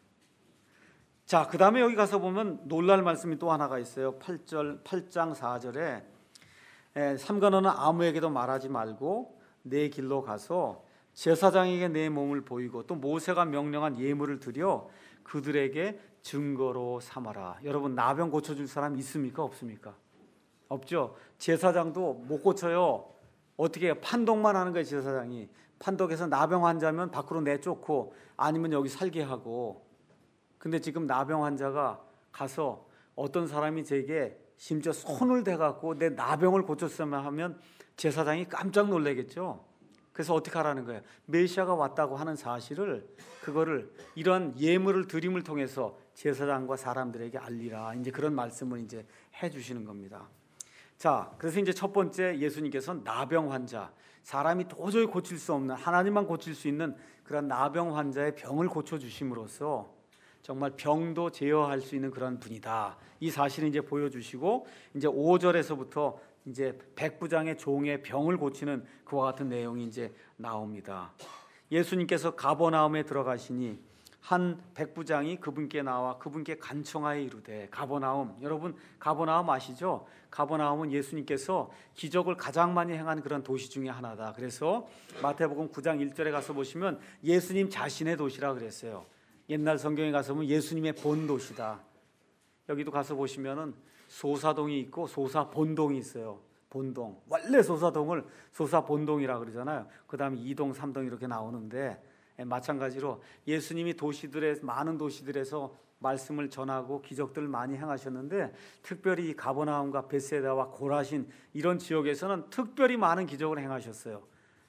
자, 그 다음에 여기 가서 보면 놀랄 말씀이 또 하나가 있어요. 팔 절, 팔 장 사 절에 삼가 너는 아무에게도 말하지 말고 내 길로 가서 제사장에게 내 몸을 보이고 또 모세가 명령한 예물을 드려 그들에게 증거로 삼아라. 여러분, 나병 고쳐줄 사람 있습니까? 없습니까? 없죠. 제사장도 못 고쳐요. 어떻게 해요? 판독만 하는 거예요. 제사장이 판독해서 나병 환자면 밖으로 내쫓고 아니면 여기 살게 하고. 근데 지금 나병 환자가 가서 어떤 사람이 제게 심지어 손을 대갖고 내 나병을 고쳤으면 하면 제사장이 깜짝 놀라겠죠. 그래서 어떻게 하라는 거예요? 메시아가 왔다고 하는 사실을, 그거를 이런 예물을 드림을 통해서 제사장과 사람들에게 알리라. 이제 그런 말씀을 이제 해주시는 겁니다. 자, 그래서 이제 첫 번째 예수님께서 나병 환자, 사람이 도저히 고칠 수 없는, 하나님만 고칠 수 있는 그런 나병 환자의 병을 고쳐 주심으로써 정말 병도 제어할 수 있는 그런 분이다. 이 사실을 이제 보여주시고 이제 오 절에서부터 이제 백부장의 종의 병을 고치는 그와 같은 내용이 이제 나옵니다. 예수님께서 가버나움에 들어가시니 한 백부장이 그분께 나와 그분께 간청하여 이르되, 가버나움, 여러분 가버나움 아시죠? 가버나움은 예수님께서 기적을 가장 많이 행한 그런 도시 중에 하나다. 그래서 마태복음 구 장 일 절에 가서 보시면 예수님 자신의 도시라 그랬어요. 옛날 성경에 가서 보면 예수님의 본 도시다. 여기도 가서 보시면은 소사동이 있고 소사본동이 있어요. 본동, 원래 소사동을 소사본동이라 그러잖아요. 그 다음에 이 동, 삼 동 이렇게 나오는데 마찬가지로 예수님이 도시들의 많은 도시들에서 말씀을 전하고 기적들을 많이 행하셨는데 특별히 가버나움과 벳세다와 고라신 이런 지역에서는 특별히 많은 기적을 행하셨어요.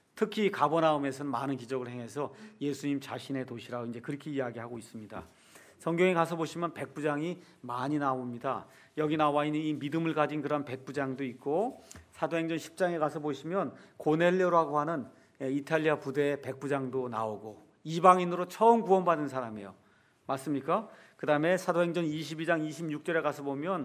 특히 가버나움에서는 많은 기적을 행해서 예수님 자신의 도시라고 이제 그렇게 이야기하고 있습니다. 성경에 가서 보시면 백부장이 많이 나옵니다. 여기 나와 있는 이 믿음을 가진 그런 백부장도 있고, 사도행전 십 장에 가서 보시면 고넬료라고 하는 이탈리아 부대의 백부장도 나오고, 이방인으로 처음 구원받은 사람이에요. 맞습니까? 그 다음에 사도행전 이십이 장 이십육 절에 가서 보면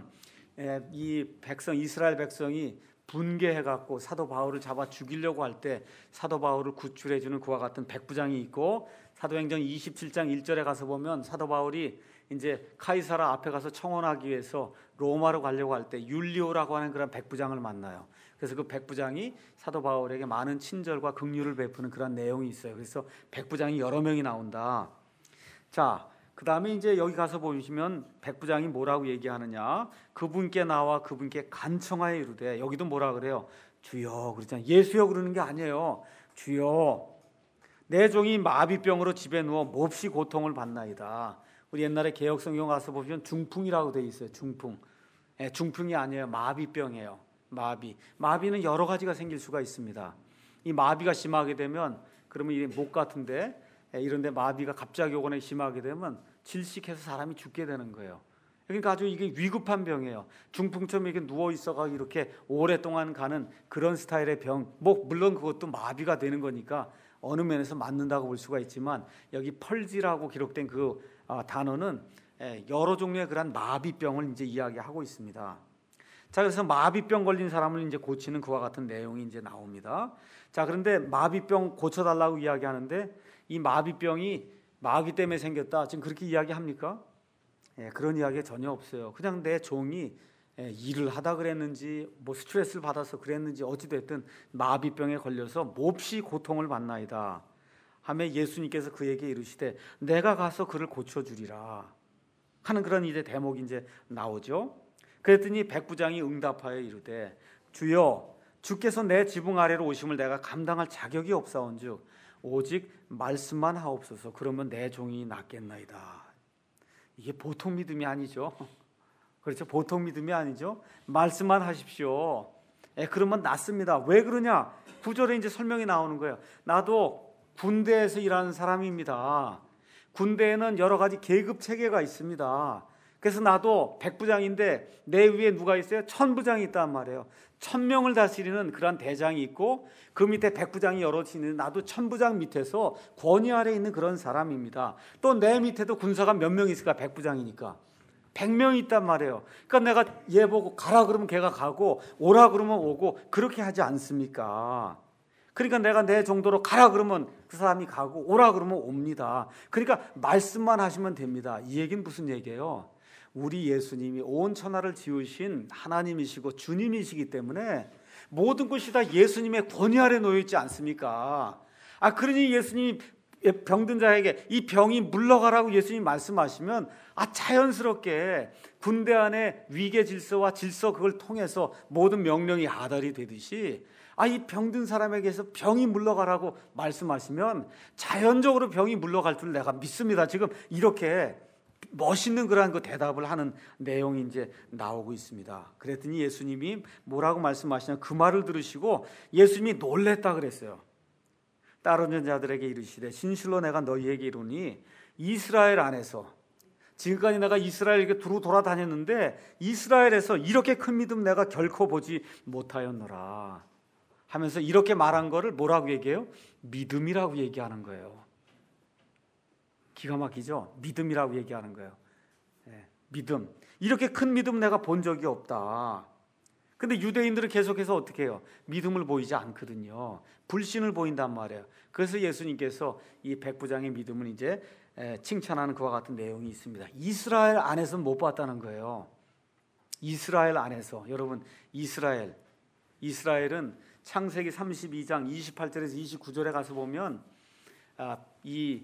이 백성, 이스라엘 백성이 분개해갖고 사도 바울을 잡아 죽이려고 할 때 사도 바울을 구출해주는 그와 같은 백부장이 있고, 사도행전 이십칠 장 일 절에 가서 보면 사도 바울이 이제 카이사라 앞에 가서 청원하기 위해서 로마로 가려고 할 때 율리오라고 하는 그런 백부장을 만나요. 그래서 그 백부장이 사도 바울에게 많은 친절과 긍휼을 베푸는 그런 내용이 있어요. 그래서 백부장이 여러 명이 나온다. 자, 그 다음에 이제 여기 가서 보시면 백부장이 뭐라고 얘기하느냐, 그분께 나와 그분께 간청하여 이르되, 여기도 뭐라 그래요? 주여 그러잖아요. 예수여 그러는 게 아니에요. 주여, 내 종이 마비병으로 집에 누워 몹시 고통을 받나이다. 우리 옛날에 개혁성경 가서 보시면 중풍이라고 돼 있어요. 중풍. 예, 중풍이 아니에요. 마비병이에요. 마비. 마비는 여러 가지가 생길 수가 있습니다. 이 마비가 심하게 되면 그러면 이 목 같은데 이런 데 마비가 갑자기 오거나 심하게 되면 질식해서 사람이 죽게 되는 거예요. 그러니까 아주 이게 위급한 병이에요. 중풍처럼 이렇게 누워 있어가 이렇게 오랫동안 가는 그런 스타일의 병. 뭐 물론 그것도 마비가 되는 거니까 어느 면에서 맞는다고 볼 수가 있지만, 여기 펄지라고 기록된 그 단어는 여러 종류의 그런 마비병을 이제 이야기하고 있습니다. 자, 그래서 마비병 걸린 사람을 이제 고치는 그와 같은 내용이 이제 나옵니다. 자, 그런데 마비병 고쳐달라고 이야기하는데 이 마비병이 마귀 때문에 생겼다, 지금 그렇게 이야기합니까? 예, 그런 이야기가 전혀 없어요. 그냥 내 종이 예, 일을 하다 그랬는지 뭐 스트레스를 받아서 그랬는지 어찌됐든 마비병에 걸려서 몹시 고통을 받나이다 하며 예수님께서 그에게 이르시되 내가 가서 그를 고쳐주리라 하는 그런 이제 대목이 이제 나오죠. 그랬더니 백부장이 응답하여 이르되 주여 주께서 내 지붕 아래로 오심을 내가 감당할 자격이 없사온즉 오직 말씀만 하옵소서 그러면 내 종이 낫겠나이다. 이게 보통 믿음이 아니죠. 그렇죠. 보통 믿음이 아니죠. 말씀만 하십시오. 예, 그러면 낫습니다. 왜 그러냐? 구절에 이제 설명이 나오는 거예요. 나도 군대에서 일하는 사람입니다. 군대에는 여러 가지 계급 체계가 있습니다. 그래서 나도 백부장인데 내 위에 누가 있어요? 천부장이 있단 말이에요. 천명을 다스리는 그런 대장이 있고 그 밑에 백부장이 여럿이 있는데 나도 천부장 밑에서 권위 아래 있는 그런 사람입니다. 또 내 밑에도 군사가 몇 명 있을까? 백부장이니까 백 명이 있단 말이에요. 그러니까 내가 얘 보고 가라 그러면 걔가 가고 오라 그러면 오고 그렇게 하지 않습니까? 그러니까 내가 내 정도로 가라 그러면 그 사람이 가고 오라 그러면 옵니다. 그러니까 말씀만 하시면 됩니다. 이 얘기는 무슨 얘기예요? 우리 예수님이 온 천하를 지으신 하나님이시고 주님이시기 때문에 모든 것이 다 예수님의 권위 아래 놓여 있지 않습니까? 아, 그러니 예수님이 병든 자에게 이 병이 물러가라고 예수님이 말씀하시면 아, 자연스럽게 군대 안에 위계 질서와 질서 그걸 통해서 모든 명령이 하달이 되듯이 아, 이 병든 사람에게서 병이 물러가라고 말씀하시면 자연적으로 병이 물러갈 줄 내가 믿습니다. 지금 이렇게 멋있는 그러한 그 대답을 하는 내용이 이제 나오고 있습니다. 그랬더니 예수님이 뭐라고 말씀하시냐 그 말을 들으시고 예수님이 놀랬다 그랬어요. 따르는 자들에게 이르시되 진실로 내가 너희에게 이르니 이스라엘 안에서 지금까지 내가 이스라엘에게 두루 돌아다녔는데 이스라엘에서 이렇게 큰 믿음 내가 결코 보지 못하였노라 하면서 이렇게 말한 거를 뭐라고 얘기해요? 믿음이라고 얘기하는 거예요. 기가 막히죠? 믿음이라고 얘기하는 거예요. 네, 믿음. 이렇게 큰 믿음 내가 본 적이 없다. 근데 유대인들은 계속해서 어떻게 해요? 믿음을 보이지 않거든요. 불신을 보인단 말이에요. 그래서 예수님께서 이 백부장의 믿음을 이제 칭찬하는 그와 같은 내용이 있습니다. 이스라엘 안에서는 못 봤다는 거예요. 이스라엘 안에서. 여러분, 이스라엘. 이스라엘은 창세기 삼십이 장 이십팔 절에서 이십구 절에 가서 보면 이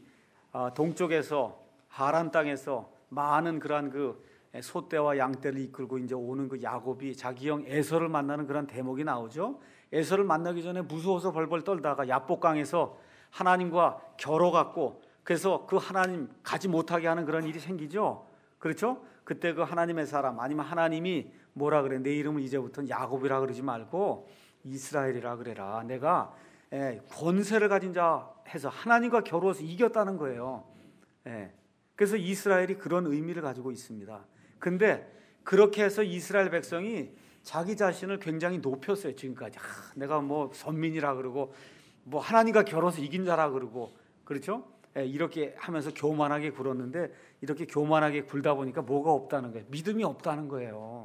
동쪽에서 하란 땅에서 많은 그러한 그 소떼와 양떼를 이끌고 이제 오는 그 야곱이 자기 형 에서를 만나는 그런 대목이 나오죠. 에서를 만나기 전에 무서워서 벌벌 떨다가 야복강에서 하나님과 겨뤄갖고 그래서 그 하나님 가지 못하게 하는 그런 일이 생기죠. 그렇죠? 그때 그 하나님의 사람 아니면 하나님이 뭐라 그래? 내 이름을 이제부터는 야곱이라 그러지 말고 이스라엘이라 그래라. 내가 권세를 가진 자 해서 하나님과 겨루어서 이겼다는 거예요. 그래서 이스라엘이 그런 의미를 가지고 있습니다. 근데 그렇게 해서 이스라엘 백성이 자기 자신을 굉장히 높였어요. 지금까지 아, 내가 뭐 선민이라 그러고 뭐 하나님과 겨뤄서 이긴 자라 그러고 그렇죠? 예, 이렇게 하면서 교만하게 굴었는데 이렇게 교만하게 굴다 보니까 뭐가 없다는 거예요. 믿음이 없다는 거예요.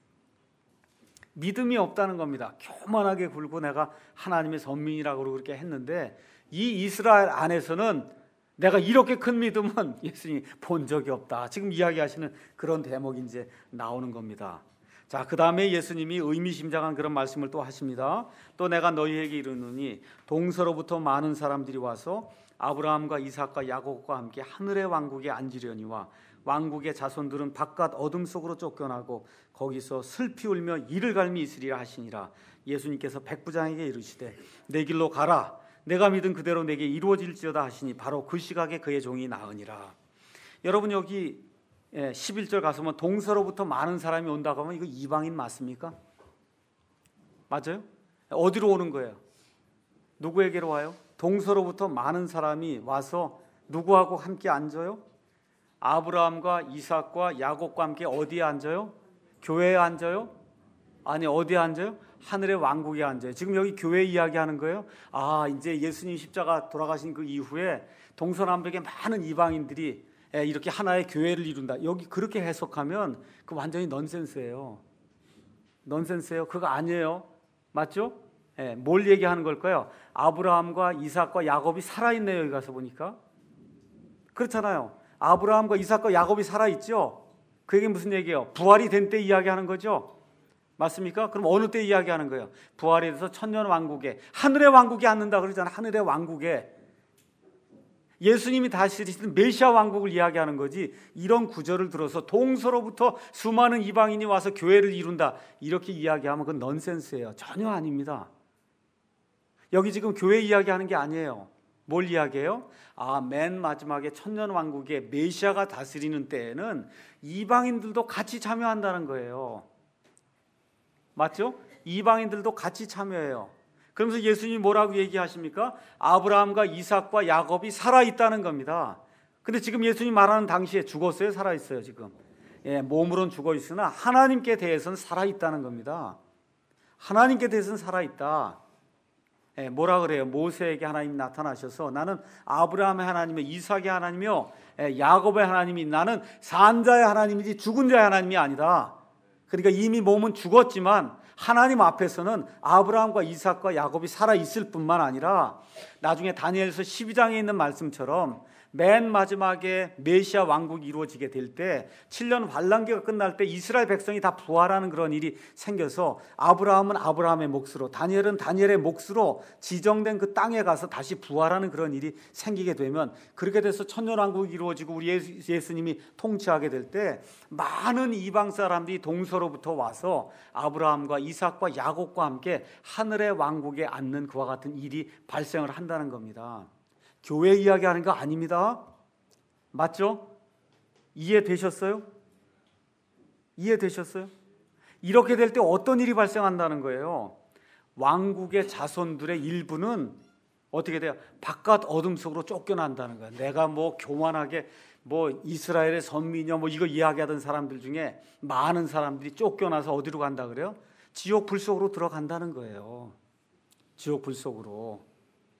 믿음이 없다는 겁니다. 교만하게 굴고 내가 하나님의 선민이라고 그러고 그렇게 했는데 이 이스라엘 안에서는 내가 이렇게 큰 믿음은 예수님이 본 적이 없다. 지금 이야기하시는 그런 대목이 이제 나오는 겁니다. 자, 그 다음에 예수님이 의미심장한 그런 말씀을 또 하십니다. 또 내가 너희에게 이르노니 동서로부터 많은 사람들이 와서 아브라함과 이삭과 야곱과 함께 하늘의 왕국에 앉으려니와 왕국의 자손들은 바깥 어둠 속으로 쫓겨나고 거기서 슬피 울며 이를 갈미 있으리라 하시니라. 예수님께서 백부장에게 이르시되 내 길로 가라. 내가 믿은 그대로 내게 이루어질지어다 하시니 바로 그 시각에 그의 종이 나으니라. 여러분 여기 십일 절 가서 보면 동서로부터 많은 사람이 온다고 하면 이거 이방인 맞습니까? 맞아요? 어디로 오는 거예요? 누구에게로 와요? 동서로부터 많은 사람이 와서 누구하고 함께 앉아요? 아브라함과 이삭과 야곱과 함께 어디에 앉아요? 교회에 앉아요? 아니 어디에 앉아요? 하늘의 왕국에 앉아요. 지금 여기 교회 이야기하는 거예요. 아, 이제 예수님 십자가 돌아가신 그 이후에 동서남북의 많은 이방인들이 이렇게 하나의 교회를 이룬다. 여기 그렇게 해석하면 그 완전히 넌센스예요. 넌센스예요. 그거 아니에요. 맞죠? 예, 뭘 얘기하는 걸까요? 아브라함과 이삭과 야곱이 살아있네요. 여기 가서 보니까. 그렇잖아요. 아브라함과 이삭과 야곱이 살아있죠. 그게 무슨 얘기예요? 부활이 된 때 이야기하는 거죠. 맞습니까? 그럼 어느 때 이야기하는 거예요? 부활에 대해서 천년 왕국에, 하늘의 왕국이 앉는다 그러잖아요. 하늘의 왕국에 예수님이 다스리시는 메시아 왕국을 이야기하는 거지, 이런 구절을 들어서 동서로부터 수많은 이방인이 와서 교회를 이룬다 이렇게 이야기하면 그건 넌센스예요. 전혀 아닙니다. 여기 지금 교회 이야기하는 게 아니에요. 뭘 이야기해요? 아, 맨 마지막에 천년 왕국에 메시아가 다스리는 때에는 이방인들도 같이 참여한다는 거예요. 맞죠? 이방인들도 같이 참여해요. 그러면서 예수님이 뭐라고 얘기하십니까? 아브라함과 이삭과 야곱이 살아있다는 겁니다. 근데 지금 예수님 말하는 당시에 죽었어요? 살아있어요? 지금 예, 몸으로는 죽어있으나 하나님께 대해서는 살아있다는 겁니다. 하나님께 대해서는 살아있다. 예, 뭐라 그래요? 모세에게 하나님이 나타나셔서 나는 아브라함의 하나님이며 이삭의 하나님이며 예, 야곱의 하나님이, 나는 산 자의 하나님이지 죽은 자의 하나님이 아니다. 그러니까 이미 몸은 죽었지만 하나님 앞에서는 아브라함과 이삭과 야곱이 살아있을 뿐만 아니라 나중에 다니엘서 십이 장에 있는 말씀처럼 맨 마지막에 메시아 왕국이 이루어지게 될 때 칠 년 환란기가 끝날 때 이스라엘 백성이 다 부활하는 그런 일이 생겨서 아브라함은 아브라함의 몫으로, 다니엘은 다니엘의 몫으로 지정된 그 땅에 가서 다시 부활하는 그런 일이 생기게 되면, 그렇게 돼서 천년 왕국이 이루어지고 우리 예수, 예수님이 통치하게 될 때 많은 이방 사람들이 동서로부터 와서 아브라함과 이삭과 야곱과 함께 하늘의 왕국에 앉는 그와 같은 일이 발생을 한다는 겁니다. 교회 이야기하는 거 아닙니다. 맞죠? 이해되셨어요? 이해되셨어요? 이렇게 될 때 어떤 일이 발생한다는 거예요? 왕국의 자손들의 일부는 어떻게 돼요? 바깥 어둠 속으로 쫓겨난다는 거예요. 내가 뭐 교만하게 뭐 이스라엘의 선민이요 뭐 이거 이야기하던 사람들 중에 많은 사람들이 쫓겨나서 어디로 간다 그래요? 지옥 불 속으로 들어간다는 거예요. 지옥 불 속으로.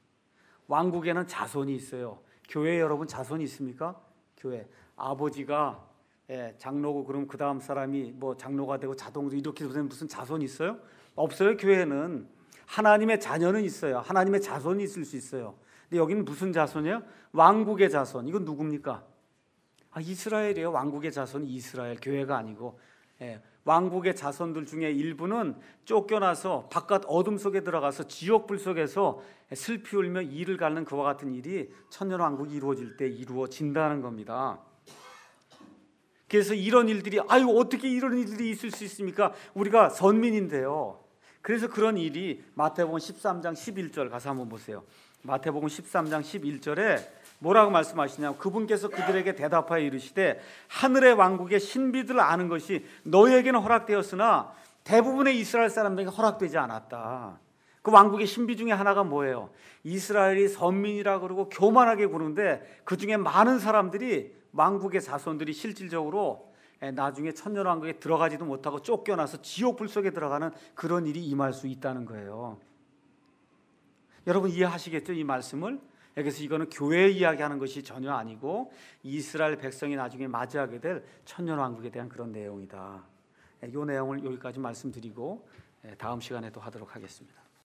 왕국에는 자손이 있어요. 교회 여러분 자손이 있습니까? 교회 아버지가 예, 장로고 그럼 그 다음 사람이 뭐 장로가 되고 자동으로 이렇게 되면 무슨 자손이 있어요? 없어요. 교회는 하나님의 자녀는 있어요. 하나님의 자손이 있을 수 있어요. 근데 여기는 무슨 자손이에요? 왕국의 자손. 이건 누굽니까? 아, 이스라엘이에요. 왕국의 자손이 이스라엘, 교회가 아니고. 예, 왕국의 자손들 중에 일부는 쫓겨나서 바깥 어둠 속에 들어가서 지옥불 속에서 슬피 울며 이를 갉는 그와 같은 일이 천년 왕국이 이루어질 때 이루어진다는 겁니다. 그래서 이런 일들이, 아유 어떻게 이런 일들이 있을 수 있습니까? 우리가 선민인데요. 그래서 그런 일이 마태복음 십삼 장 십일 절 가서 한번 보세요. 마태복음 십삼 장 십일 절에 뭐라고 말씀하시냐면, 그분께서 그들에게 대답하여 이르시되 하늘의 왕국의 신비들을 아는 것이 너희에게는 허락되었으나 대부분의 이스라엘 사람들에게 허락되지 않았다. 그 왕국의 신비 중에 하나가 뭐예요? 이스라엘이 선민이라 그러고 교만하게 구는데 그 중에 많은 사람들이, 왕국의 자손들이 실질적으로 나중에 천년 왕국에 들어가지도 못하고 쫓겨나서 지옥 불 속에 들어가는 그런 일이 임할 수 있다는 거예요. 여러분 이해하시겠죠? 이 말씀을? 그래서 이거는 교회 이야기하는 것이 전혀 아니고 이스라엘 백성이 나중에 맞이하게 될 천년 왕국에 대한 그런 내용이다. 이 내용을 여기까지 말씀드리고 다음 시간에 또 하도록 하겠습니다.